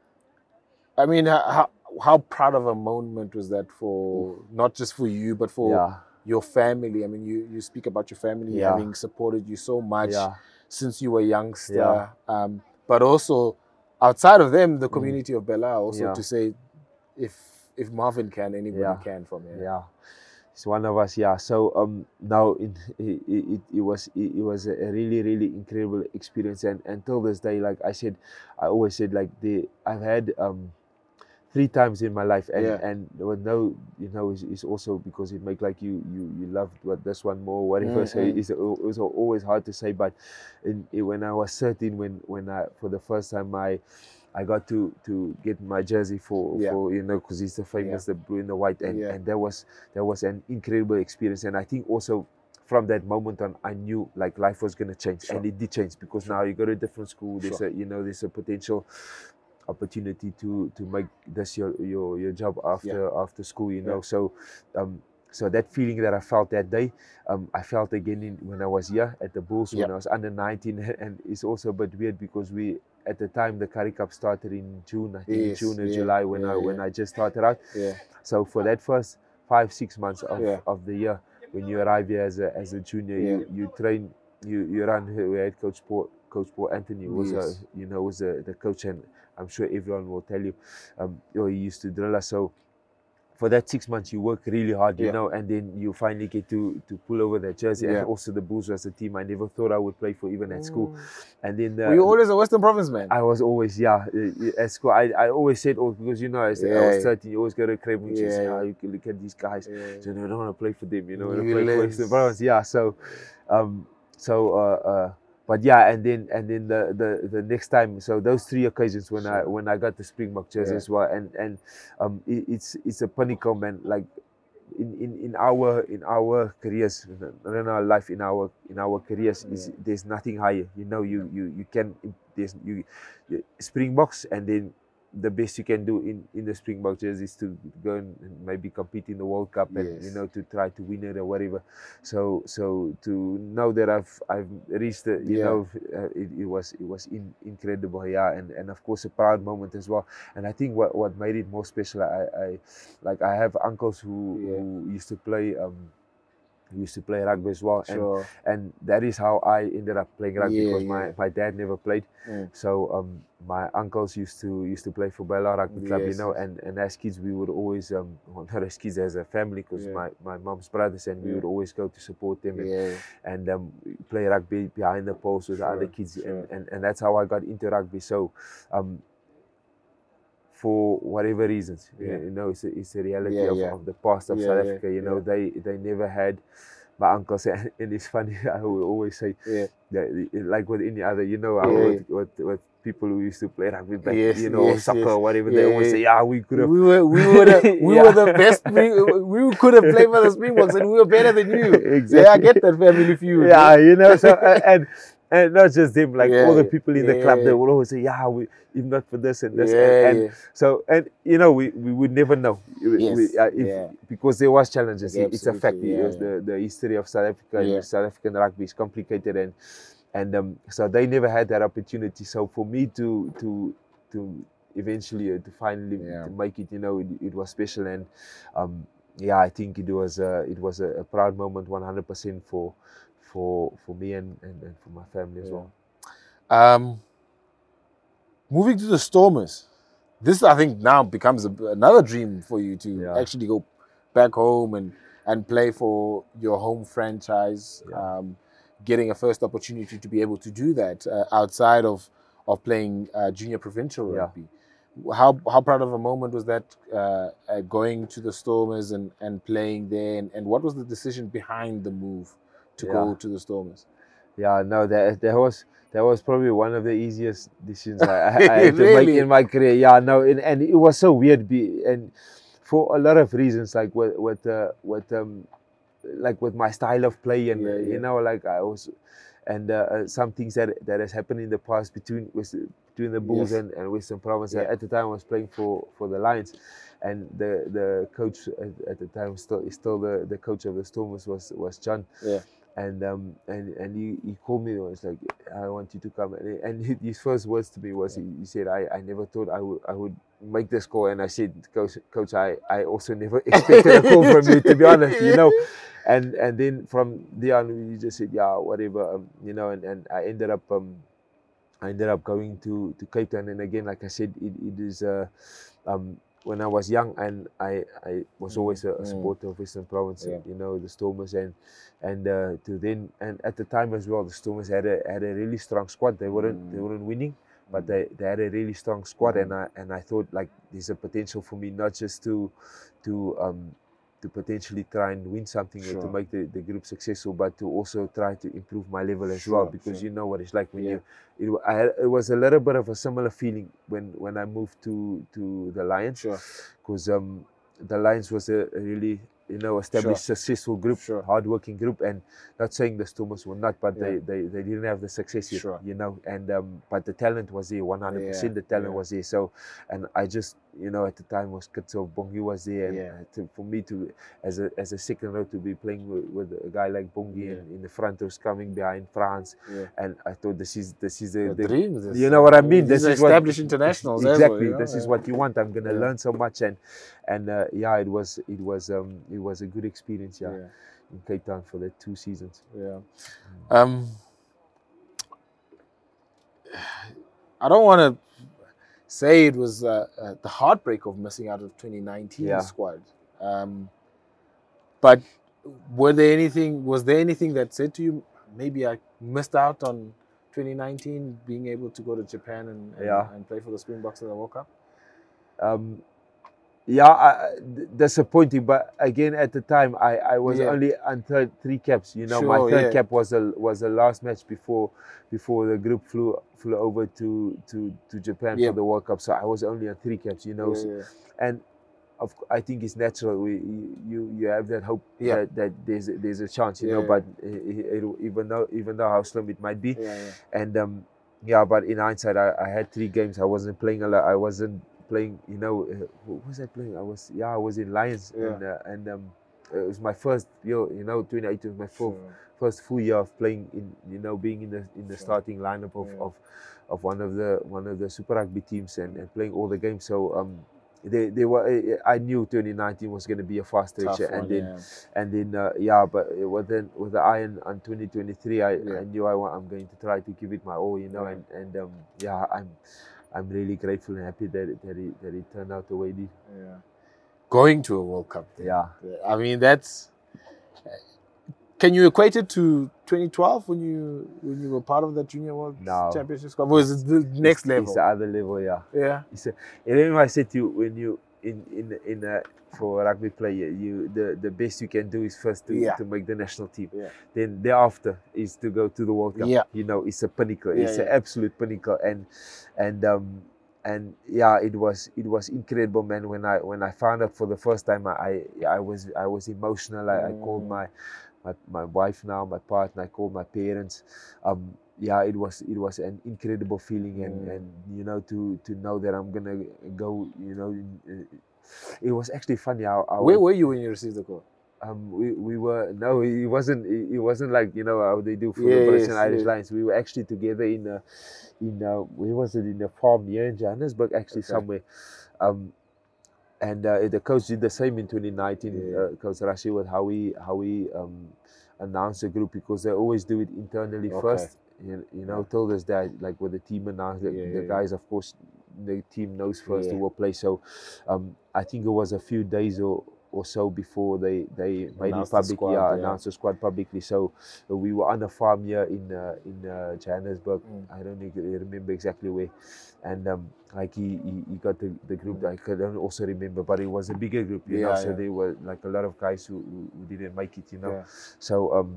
I mean, how how proud of a moment was that for, not just for you, but for yeah. your family? I mean, you, you speak about your family yeah. having supported you so much yeah. since you were a youngster. Yeah. Um, but also, outside of them, the community mm. of Bella also yeah. to say, if if Marvin can, anybody yeah. can from here. Yeah. It's one of us, yeah. So um, now it it, it, it was it, it was a really really incredible experience, and until this day, like I said, I always said like the I've had um three times in my life, and yeah. and there was no you know it's, it's also because it make like you you you loved what this one more whatever. Mm-hmm. So it's it was always hard to say, but in, it, when I was thirteen, when when I for the first time I. I got to, to get my jersey for, yeah. for you know because it's the famous yeah. the blue and the white, and, yeah. and that was that was an incredible experience, and I think also from that moment on I knew like life was gonna change, sure. and it did change because now you go to a different school. There's sure. a you know there's a potential opportunity to, to make this your your, your job after yeah. after school. You know, yeah. so um so that feeling that I felt that day, um I felt again in, when I was here at the Bulls yeah. when I was under nineteen, and it's also a bit weird because we. At the time, the Currie Cup started in June, I think yes, June or yeah, July when yeah, I yeah. when I just started out. Yeah. So for that first five six months of, yeah. of the year, when you arrive here as a as a junior, yeah. you, you train, you you run. We had Coach Paul, Coach Paul Anthony was yes. a, you know was a, the coach, and I'm sure everyone will tell you, um, you know, he used to drill us. So for that six months, you work really hard, you yeah. know, and then you finally get to, to pull over that jersey. Yeah. And also the Bulls as a team, I never thought I would play for even at mm. school. And then the, were you always a Western Province man? I was always, yeah, at school. I, I always said, oh, because you know, as yeah. I was thirteen, you always go to Crab and yeah. say, oh, you can look at these guys. Yeah. So no, I don't want to play for them, you know, I want to play for Western Province. Yeah, so, um, so uh, uh, but yeah, and then and then the, the, the next time, so those three occasions when Sure. I when I got the Springbok jersey Yeah. as well, and and um, it, it's it's a pinnacle, man. Like in, in, in our in our careers, in our life, in our in our careers, is Yeah. there's nothing higher. You know, you you you can there's you, you Springboks, and then the best you can do in, in the Springbok jersey is to go and maybe compete in the World Cup, and Yes. you know, to try to win it or whatever. So so to know that I've I've reached the, you Yeah. know, uh, it, it was it was in, incredible, yeah, and, and of course a proud moment as well. And I think what, what made it more special, I, I like I have uncles who, Yeah. who used to play um who used to play rugby as well, Sure. and and that is how I ended up playing rugby, Yeah, because yeah. my, my dad never played. Mm. So um my uncles used to used to play for Bella Rugby Club, you Yes, know, yes. and, and as kids we would always um well, not as kids, as a family, because Yeah. my, my mom's brothers, and we Yeah. would always go to support them, and, Yeah. and um play rugby behind the post with the other Sure, kids, sure. and, and, and that's how I got into rugby. So um for whatever reasons, Yeah. you know, it's a, it's a reality Yeah, of, yeah. of the past of Yeah, South yeah, Africa, you know, yeah. they they never had my uncles, and, and it's funny, I will always say Yeah. that, like with any other, you know, how Yeah, with, with, with people who used to play rugby back, Yes, you know, or yes, soccer yes. or whatever, Yeah, they always yeah. say, yeah, we could have. We were we were the we Yeah. were the best. We, we could have played for the Springboks, and we were better than you. Exactly. Yeah, I get that family feud. Yeah, you know, so uh, and and not just them, like Yeah, all the yeah, people in the club, they yeah. will always say, yeah, we, if not for this and this, Yeah, and, and yeah. so, and you know, we, we would never know. We- Yes, we, uh, if, yeah. because there was challenges. Like, It- it's a fact. absolutely, It yeah, was yeah. the, the history of South Africa, Yeah. and South African rugby is complicated, and and um, so they never had that opportunity. So for me to to to eventually uh, to finally Yeah. to make it, you know, it, it was special, and um, yeah, I think it was uh, it was a, a proud moment, one hundred percent for for for me and, and, and for my family as Yeah. well. Um, moving to the Stormers, this I think now becomes a, another dream for you to Yeah. actually go back home and and play for your home franchise. Yeah. Um, getting a first opportunity to be able to do that uh, outside of of playing uh, junior provincial Yeah. rugby. How how proud of a moment was that uh, uh, going to the Stormers and, and playing there, and, and what was the decision behind the move to Yeah. go to the Stormers? Yeah, no, that that was that was probably one of the easiest decisions I, I, I had to make Really? in my career. Yeah, no, and, and it was so weird, be and for a lot of reasons, like with with uh, with um like with my style of play, and Yeah, yeah. you know, like I was, and uh, uh, some things that that has happened in the past between with between the Bulls Yes. and, and Western Province. Yeah. At the time, I was playing for, for the Lions, and the the coach at, at the time still is still the, the coach of the Stormers was was John. Yeah. And um and and he, he called me and was like, I want you to come, and, and his first words to me was, he, he said, I, I never thought I would I would make this call. And I said, coach, coach I, I also never expected a call from you, to be honest, you know. And and then from there on, we just said, yeah, whatever, um, you know. And, and I ended up um I ended up going to, to Cape Town. And again, like I said, it, it is uh, um when I was young, and I, I was always a, a Mm. supporter of Western Province, Yeah. and, you know, the Stormers, and and uh, to then, and at the time as well, the Stormers had a had a really strong squad. They weren't they Mm. weren't winning, but they, they had a really strong squad, Mm. and I and I thought, like, there's a potential for me, not just to to um to potentially try and win something, or to Sure. make the, the group successful, but to also try to improve my level as Sure, well, because sure. you know what it's like when Yeah. you it, wa- I had, it was a little bit of a similar feeling when when I moved to to the Lions, Sure. because um the Lions was a, a really, you know, established, Sure. successful group, Sure. hardworking group, and not saying the Stormers were not, but Yeah. they, they, they didn't have the success yet, Sure. you know, and um, but the talent was there, one hundred percent. Yeah, The talent yeah. was there. So, and I just, you know, at the time was Kitso Bongi was there, and Yeah. uh, to, for me to, as a as a second row, to be playing with, with a guy like Bongi, Yeah. in, in the front rows, coming behind France, Yeah. and I thought, this is this is the, The the dreams. is- you know what I mean? These This are is what established internationals. as well, exactly. you know? This is Yeah. what you want. I'm gonna Yeah. learn so much, and and uh, yeah, it was it was um it was a good experience, yeah, Yeah. in Cape Town for the two seasons. Yeah. Um, I don't want to say it was uh, uh, the heartbreak of missing out of twenty nineteen Yeah. squad. Um, but were there anything? Was there anything that said to you, maybe I missed out on twenty nineteen being able to go to Japan and and, Yeah. and play for the Springboks in the World Cup? Um, yeah, I, d- disappointing. But again, at the time, I, I was Yeah. only on third, three caps. You know, my Sure, third yeah. cap was a was the last match before before the group flew flew over to to, to Japan Yeah. for the World Cup. So I was only on three caps. You know, Yeah, so- yeah. and of cou- I think it's natural. We you you, you have that hope Yeah. that, that there's a- there's a chance. You Yeah, know, yeah. but it, it, even though even though how slim it might be, Yeah, yeah. and um yeah, but in hindsight, I, I had three games. I wasn't playing a lot. I wasn't playing. You know, uh, what was I playing? I was yeah, I was in Lions, Yeah. and uh, and um, it was my first year. You know, twenty eighteen was my full, Sure. first full year of playing in. You know, being in the in the Sure. starting lineup of, Yeah. of of one of the one of the Super Rugby teams and, and playing all the games. So um, they they were. I knew twenty nineteen was going to be a fast Tough stretch, one, and then yeah. and then uh, yeah, but it was then with the eye on, on twenty twenty-three, I, Yeah. I knew I want, I'm going to try to give it my all, you know, Yeah. and and um, yeah, I'm I'm really grateful and happy that it, that it that it turned out the way it did. Yeah. Going to a World Cup. then. Yeah. I mean, that's. Can you equate it to twenty twelve when you when you were part of the Junior World No. Championship squad? Was it the next It's, level? It's the other level, yeah. Yeah. It's a, and remember I said to you when you in in in a, for a rugby player, you the, the best you can do is first to, Yeah. to make the national team. Yeah. Then thereafter is to go to the World Cup. Yeah. You know, it's a pinnacle. Yeah, it's yeah. an absolute pinnacle, and and um and yeah, it was it was incredible, man. When I when I found out for the first time, I I, I was I was emotional. I, I called Mm. my, my my wife now, my partner. I called my parents. Um, yeah, it was it was an incredible feeling, and, Mm. and you know to to know that I'm gonna go. You know, in, uh, it was actually funny. I, I Where was- were you when you received the call? um, we, we were no, it wasn't. It, it wasn't like you know how they do for Yeah, the British yes, and Irish yes. Lions. We were actually together in a, in a, where was it in a farm near in Johannesburg, actually Okay. somewhere. Um, and uh, the coach did the same in twenty nineteen. Yeah. Uh, coach Rashi with how we how we um, announce a group because they always do it internally Okay. first. You, you know, Yeah. told us that like with the team announced, the, Yeah, the yeah, guys of course the team knows first Yeah. who will play. So um, I think it was a few days or or so before they they made Announced it the public. squad, yeah, yeah. announced the squad publicly. So uh, we were on a farm here in uh, in uh, Johannesburg. Mm. I don't think- remember exactly where, and um, like he, he, he got the, the group. Mm. I couldn't also remember, but it was a bigger group, you know. Yeah, So yeah. there were like a lot of guys who, who, who didn't make it, you know. Yeah. So um,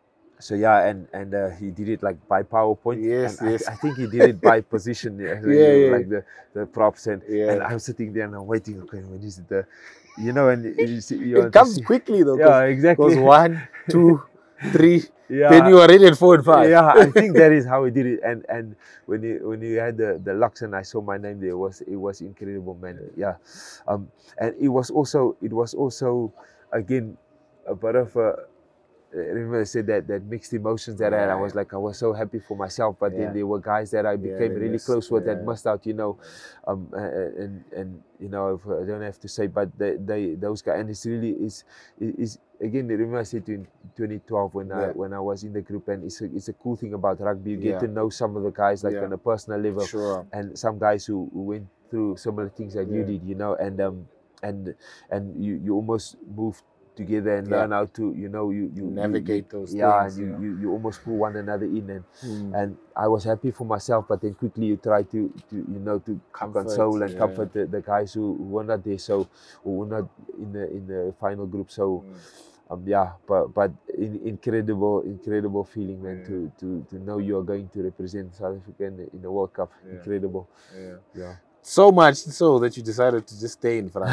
so yeah, and and uh, he did it like by PowerPoint. Yes, and yes. I, I think he did it by position, yeah, Yeah, yeah. like the, the props and Yeah. and I'm sitting there and I'm waiting. Okay, when is it the, you know, and you see, you want It to comes see- quickly though. Yeah, exactly. Goes one, two, three. Yeah. Then you are ready at four and five. Yeah, I think that is how he did it. And and when you when you had the the locks and I saw my name there, it was it was incredible, man. Yeah, um, and it was also it was also again a bit of a. I remember I said that that mixed emotions that I had. I was Yeah. like I was so happy for myself, but Yeah. then there were guys that I became they really missed. close with that Yeah. missed out, you know, um, uh, and and you know if, I don't have to say, but they, they those guys, and it's really is is again. Remember I said to you in twenty twelve when I Yeah. when I was in the group, and it's a, it's a cool thing about rugby. You get Yeah. to know some of the guys like Yeah. on a personal level, Sure. and some guys who, who went through similar things that you Yeah. did, you know, and um and and you you almost move together and Yeah. learn how to you know you you you- Navigate you, those yeah things, and you, yeah. you you almost pull one another in and Mm. and I was happy for myself, but then quickly you try to, to you know to Comfort, console and yeah. comfort the, the guys who, who were not there, so who were not in the in the final group. So Mm. um yeah, but but in, incredible incredible feeling, man, Yeah. to, to to know you are going to represent South Africa in the, in the World Cup. Yeah. Incredible. Yeah. Yeah. So much so that you decided to just stay in France.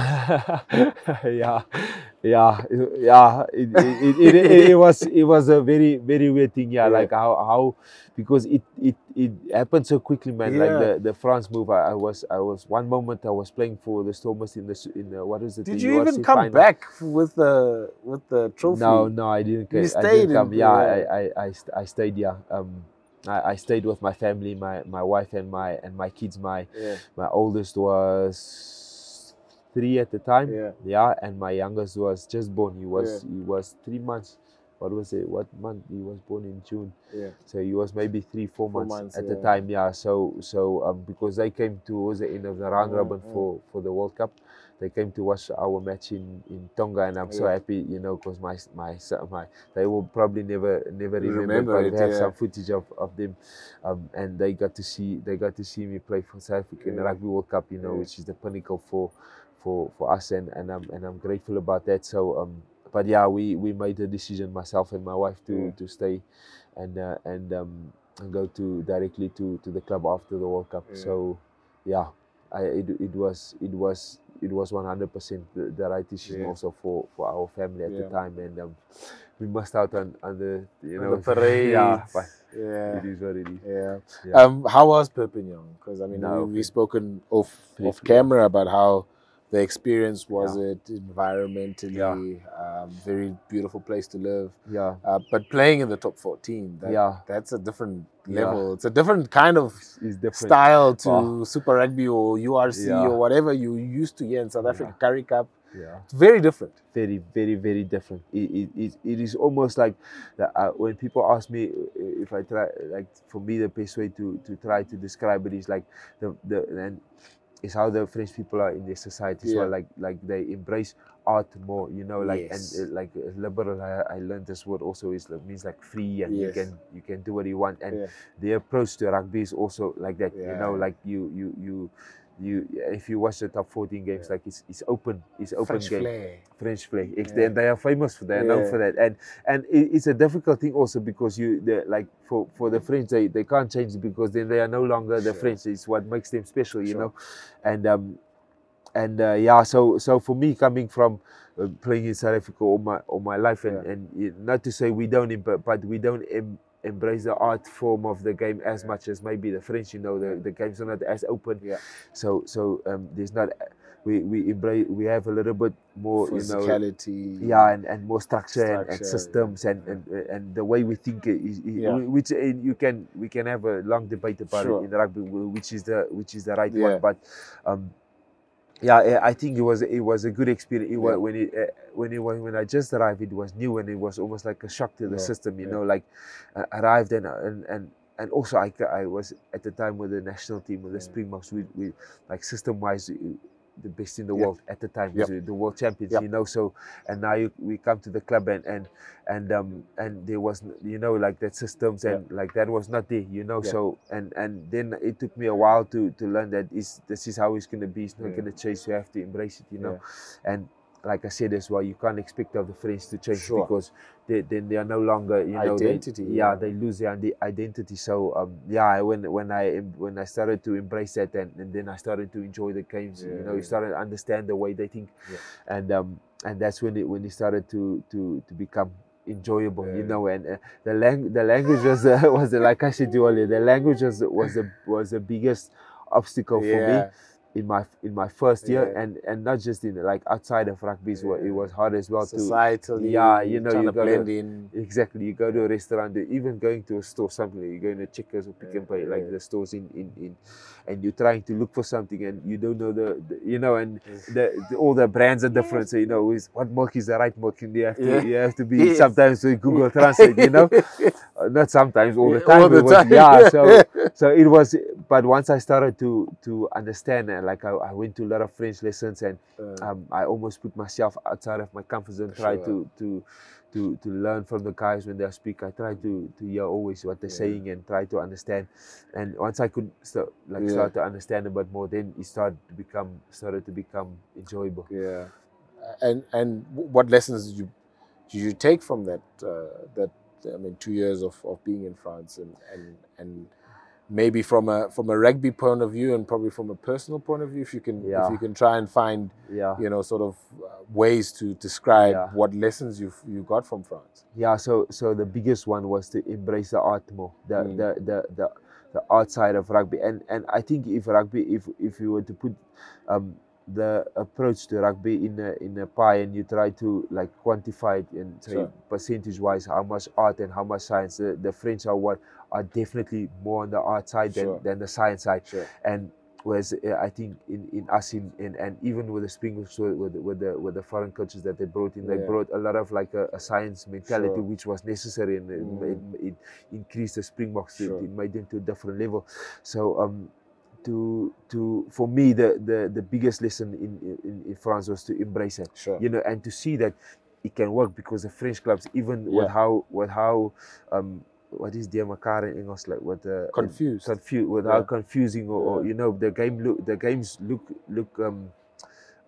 yeah, yeah, yeah. It, it, it, it, it was it was a very very weird thing. Yeah, Yeah. like how how because it it it happened so quickly, man. Yeah. Like the, the France move. I, I was I was one moment I was playing for the Stormers in the s- in the, what is it? Did the you U R C even come final. back with the with the trophy? No, no, I didn't. You I stayed didn't come. in- Yeah, yeah. I, I, I, st- I stayed. Yeah, um, I, I stayed with my family, my, my wife and my and my kids. My Yeah. my oldest was three at the time. Yeah. Yeah, and my youngest was just born. He was Yeah. he was three months. What was it? What month? He was born in June. Yeah. So he was maybe three, four, Four months, months, at yeah. the time. Yeah. So so um, because they came towards the end of the round Mm, robin mm. for, for the World Cup, they came to watch our match in, in Tonga, and I'm so Yeah. happy, you know, because my my son- my they will probably never never remember, Remember but it, we have yeah. some footage of, of them, um, and they got to see they got to see me play for South Africa in the Yeah. Rugby World Cup, you know, Yeah. which is the pinnacle for for, for us, and, and I'm and I'm grateful about that. So um, but yeah, we, we made the decision, myself and my wife, to, Yeah. to stay and uh, and um, and go to directly to, to the club after the World Cup. Yeah. So yeah, I it, it was it was it was one hundred percent the, the right decision, Yeah. also for, for our family at Yeah. the time, and um, we missed out on, on the you know the parades. yeah, but Yeah. it is what it is. Yeah. Yeah. Um, how was Perpignan? Because I mean, No, we we okay. spoken off Briefly, off camera about how the experience was. Yeah. It environmentally, um, very beautiful place to live. Yeah, Uh, but playing in the top fourteen, that, Yeah. that's a different Yeah. level. It's a different kind of it's, it's different. style to Oh. Super Rugby or U R C Yeah. or whatever you used to hear in South Africa, Yeah. Currie Cup. Yeah. It's very different. Very, very, very different. It, it, it, it is almost like that, uh, when people ask me if I try, like for me, the best way to, to try to describe it is like the the and is how the French people are in their society as Yeah. well. Like like they embrace art more, you know. Like Yes. and uh, like uh, liberal. I, I learned this word also is like, means like free, and you Yes. can you can do what you want. And Yeah. the approach to rugby is also like that. Yeah. You know, like you you you. You, if you watch the top fourteen games, Yeah. like it's it's open, it's open French game. flair. French flag. It's, Yeah. they, they are famous for that, known Yeah. for that, and and it, it's a difficult thing also because you the like for, for the French they, they can't change it because then they are no longer the Sure. French. It's what makes them special, you Sure. know, and um and uh, yeah. So so for me, coming from uh, playing in South Africa all my all my life, and Yeah. and uh, not to say we don't, em- but but we don't. Em- embrace the art form of the game as Yeah. much as maybe the French, you know, the, Yeah. the games are not as open. Yeah. So so um, there's not we we embrace we have a little bit more, you know, Physicality. yeah, and, and more structure, and, and Structure, systems, yeah. and, and and the way we think it is, is- Yeah. which uh, you can we can have a long debate about Sure. it in rugby, which is the which is the right Yeah. one, but um, yeah, I- I think it was it was a good experience. It Yeah. was, when it uh, when it was when I just arrived, it was new, and it was almost like a shock to the Yeah. system, you Yeah. know, like uh, arrived and and and. And also, I, I was at the time with the national team, with the Yeah. Springboks, we, we like system-wise, the best in the Yep. world at the time, Yep. so the world champions, Yep. you know. So, and now you, we come to the club, and and and um and there was, you know, like that systems, and Yep. like that was not there, you know. Yep. So and and then it took me a while to to learn that is this is how it's gonna be. It's not Yeah. gonna change. You have to embrace it, you know. Yeah. And like I said as well, you can't expect of the French to change Sure. because they then they are no longer, you know, they- Identity, yeah, yeah. they lose their ide- identity. So um, yeah, when when I em- when I started to embrace that, and, and then I started to enjoy the games. You know, Yeah. you started to understand the way they think, Yeah. and um, and that's when it when it started to to to become enjoyable. You Yeah. know, and uh, the lang- the language was uh, was uh, like I said to you earlier, the language was was the was the biggest obstacle for me Yeah. in my in my first year, Yeah. and and not just in like outside of rugby, yeah. it was hard as well. Societally, to yeah, you know, trying you to go blend to, in. exactly, you go to a restaurant, even going to a store, something like you go in a Checkers or Pick Yeah, and Pay, like yeah. the stores in, in in and you're trying to look for something, and you don't know the, the you know, and Yes. the, the all the brands are different, so you know is what milk is the right milk, and you have to Yeah. you have to be Yes. sometimes with Google Translate, you know. Uh, not sometimes, all the Yeah, time. all the it was, time. yeah, so so it was. But once I started to to understand, and like I, I went to a lot of French lessons, and Uh, um, I almost put myself outside of my comfort zone, try Sure. to to to to learn from the guys when they speak. I try to to hear always what they're Yeah. saying and try to understand. And once I could start, like Yeah. start to understand a bit more, then it started to become started to become enjoyable. yeah. And and what lessons did you did you take from that? Uh, that I mean, two years of, of being in France, and, and and maybe from a from a rugby point of view, and probably from a personal point of view, if you can Yeah. if you can try and find Yeah. you know sort of uh, ways to describe Yeah. what lessons you you got from France. Yeah, so so the biggest one was to embrace the art more, the Mm. the, the the the art side of rugby, and and I think if rugby, if if you were to put um, the approach to rugby in a in a pie, and you try to like quantify it and say Sure. percentage wise how much art and how much science, the, the French are what are definitely more on the art side than, Sure. than the science side, Sure. and whereas uh, I think in, in us in, in and even with the Springboks, with with the with the foreign coaches that they brought in, they Yeah. brought a lot of like a, a science mentality, Sure. which was necessary, and it, Mm. it, it increased the Springboks. Sure. It, it made them to a different level. So um, to to for me the the, the biggest lesson in, in in France was to embrace it, Sure. you know, and to see that it can work, because the French clubs, even with Yeah. how with how um. what is Diamakar in English, like what uh, Confused. confused with Yeah. how confusing or, or Yeah. you know the game look the games look look um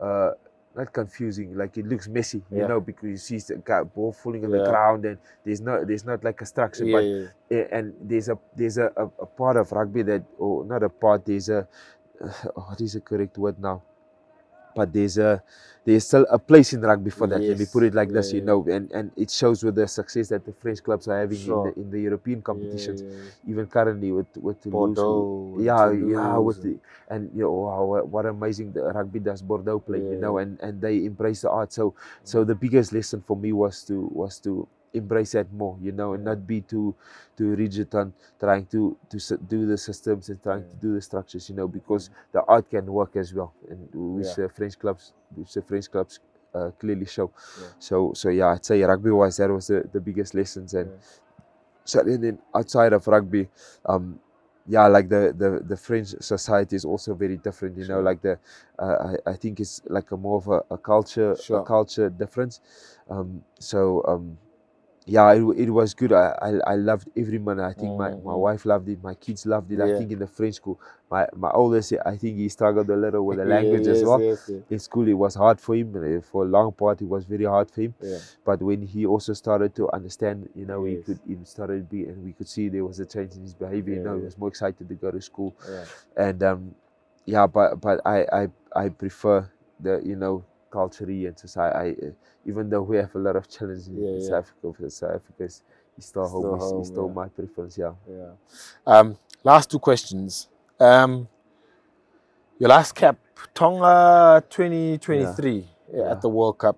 uh, not confusing. Like it looks messy, you Yeah. know, because you see the guy- ball falling on the Yeah. ground, and there's not there's not like a structure. Yeah, but yeah. eh, and there's a there's a, a, a part of rugby that, or not a part. There's a what is the correct word now? But there's a there's still a place in rugby for that. Let me Yes. put it like Yeah, this, you yeah. know, and, and it shows with the success that the French clubs are having Sure. in the in the European Yeah, competitions, yeah, yeah. even currently with with Toulouse. Bordeaux, and yeah, yeah, Toulouse with the, and you know, wow, what- what amazing the rugby does Bordeaux play, you know, Yeah. and, and they embrace the art. So so the biggest lesson for me was to was to embrace that more, you know, and Yeah. not be too too rigid on trying to to s- do the systems and trying Yeah. to do the structures, you know, because the art can work as well, and which Yeah. uh, French clubs, which the French clubs uh, clearly show. Yeah. So so yeah, I'd say rugby wise that was the, the biggest lessons, and Yeah. so and then outside of rugby, um, yeah, like the, the, the French society is also very different. You know, Sure. like the uh, I, I think it's like a more of a, a culture Sure. a culture difference. Um, so um, yeah, it, it was good. I, I I loved every minute. I think my, my Mhm. wife loved it. My kids loved it. I Yeah. think in the French school, my my oldest, I think he struggled a little with the Yeah, language as yes, well. yes, yes. In school, it was hard for him. and, uh, For a long part, it was very hard for him. Yeah. But when he also started to understand, you know, he Yes. could he started be, and we could see there was a change in his behavior. You know, he Yeah. was more excited to go to school, Yeah. and um, yeah. But but I I I prefer the, you know, culturally and society. I, uh, even though we have a lot of challenges in, Yeah, in yeah. South Africa, for South Africa is is still home. Still Is, home, is still yeah. my preference. Yeah. Yeah. Um, last two questions. Um, your last cap, Tonga twenty twenty-three Yeah. at the World Cup.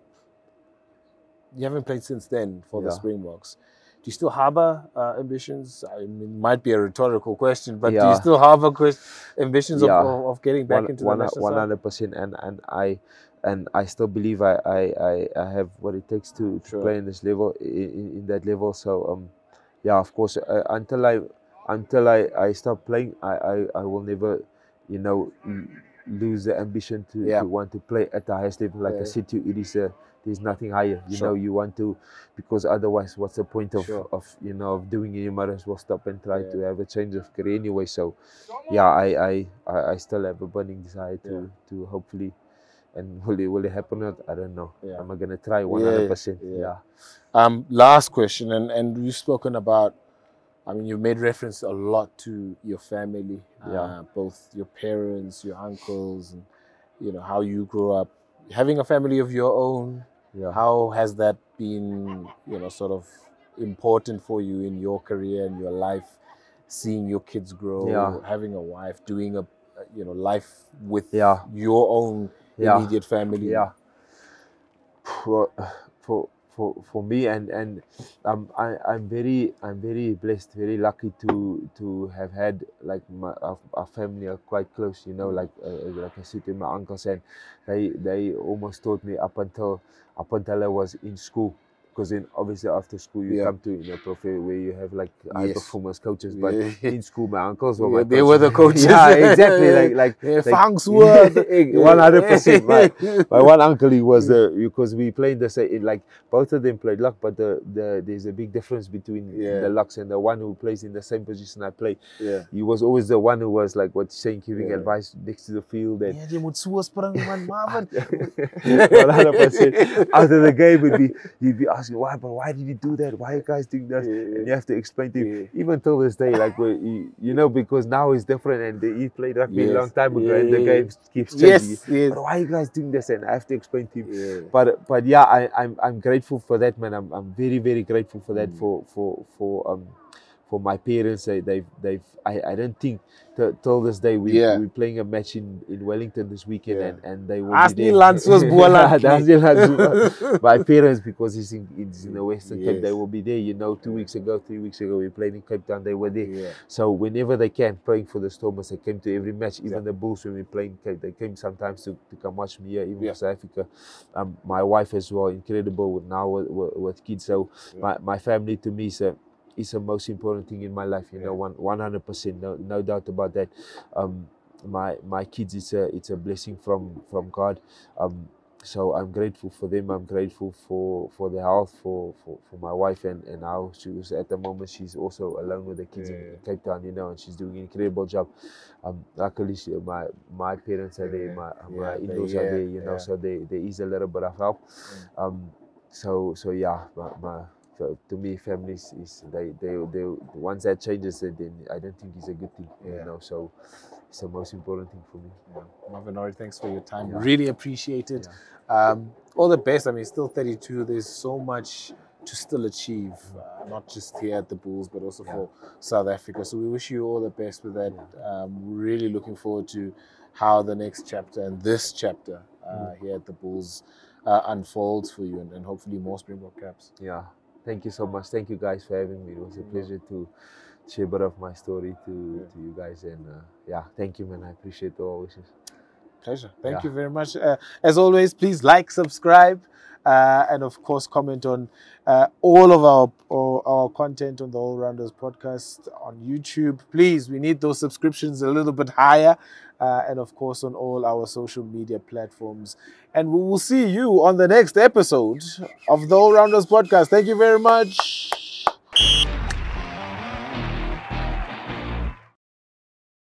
You haven't played since then for the Yeah. Springboks. Do you still harbor uh, ambitions? I mean, it might be a rhetorical question, but do you Yeah. still harbor quest- ambitions Yeah. of, of, of getting back One into one the national one side? hundred percent, and and I and I still believe I I, I, I have what it takes to, to Sure. play in this level in, in that level. So um, yeah, of course, uh, until I until I, I stop playing, I, I, I will never, you know, l- lose the ambition to, Yeah. to want to play at the highest level. Like Yeah. I said to you, it is a there's nothing higher. You Sure. know, you want to, because otherwise, what's the point of, Sure. of you know of doing it? You might as well stop and try Yeah. to have a change of career anyway. So yeah, I I, I, I still have a burning desire to, Yeah. to hopefully, and will it will it happen or not? I don't know. Yeah. Am I gonna try one hundred percent? yeah. Yeah. Um, last question, and, and we've spoken about, I mean, you've made reference a lot to your family, Yeah. uh, both your parents, your uncles, and, you know, how you grew up. Having a family of your own, Yeah. how has that been, you know, sort of important for you in your career and your life, seeing your kids grow, Yeah. having a wife, doing a, you know, life with Yeah. your own Yeah. immediate family? Yeah. For for for for me, and and um I I'm very I'm very blessed, very lucky to to have had like my our, our family are quite close. You know, like uh, like I said to my uncles, and they they almost taught me up until up until I was in school. Because then obviously after school you Yeah. come to, you know, profi where you have like high Yes. performance coaches. But Yeah. in school my uncles were Yeah, my they coaches. were the coaches. Yeah, exactly. Like like Yeah, like Fangs were the- one hundred percent. My my one uncle, he was the, because we played the same, like both of them played lock, but the, the there's a big difference between Yeah. the locks and the one who plays in the same position I play. Yeah. He was always the one who was like what you're saying, giving Yeah. advice next to the field, and Yeah, jy moet so spring man, Marvin. one hundred percent. After the game, would be he'd be asking why, but why did you do that? Why are you guys doing that? Yeah. And you have to explain to him. Yeah. Even till this day, like we, you, you know, because now it's different, and he played rugby Yes. a long time ago, and the Yeah. game keeps changing. Yes, yes. But why are you guys doing this? And I have to explain to him. Yeah. But but yeah, I, I'm I'm grateful for that, man. I'm I'm very very grateful for that, Mm. for for for um for my parents. They they've they've I, I don't think till, till this day we Yeah. we're playing a match in, in Wellington this weekend, Yeah. and, and they will As be nie there. land soos Boland nie. As nie land soos- my parents, because it's in it's in the Western Cape, they Yes. will be there. You know, two weeks ago, three weeks ago, we played in Cape Town. They were there. Yeah. So whenever they can, playing for the Stormers, they came to every match. Even Yeah. the Bulls, when we played in Cape, they came sometimes to, to come watch me here, even Yeah. in South Africa. Um, my wife as well, incredible with now with, with, with kids. So Yeah. my, my family to me is a, is the most important thing in my life. You Yeah. know, one one hundred percent, no no doubt about that. Um, my my kids, it's a it's a blessing from from God. Um, so I'm grateful for them. I'm grateful for, for the health, for, for, for my wife, and, and how she was at the moment. She's also alone with the kids Yeah. in Cape Town, you know, and she's doing an incredible job. Um, luckily, she, my my parents are there, my my Yeah, they- in-laws yeah, are there, you know, yeah. so there there is a little bit of help. Um, so so yeah, my, my so to me, families is they they they once that changes, then I don't think it's a good thing, Yeah. you know. So it's the most important thing for me. Marvin Ori, thanks for your time. Yeah. Really appreciate it. Um, all the best. I mean, still thirty-two. There's so much to still achieve, uh, not just here at the Bulls, but also for South Africa. So we wish you all the best with that. Um, really looking forward to how the next chapter and this chapter uh, here at the Bulls uh, unfolds for you, and, and hopefully more Springbok caps. Yeah. Thank you so much. Thank you guys for having me. It was a pleasure to share a bit of my story to, to you guys. And uh, yeah, thank you, man. I appreciate all wishes. Pleasure. Thank Yeah. you very much. Uh, as always, please like, subscribe, uh, and of course, comment on uh, all of our, our our content on the All Rounders podcast on YouTube. Please, we need those subscriptions a little bit higher, uh, and of course, on all our social media platforms. And we will see you on the next episode of the All Rounders podcast. Thank you very much.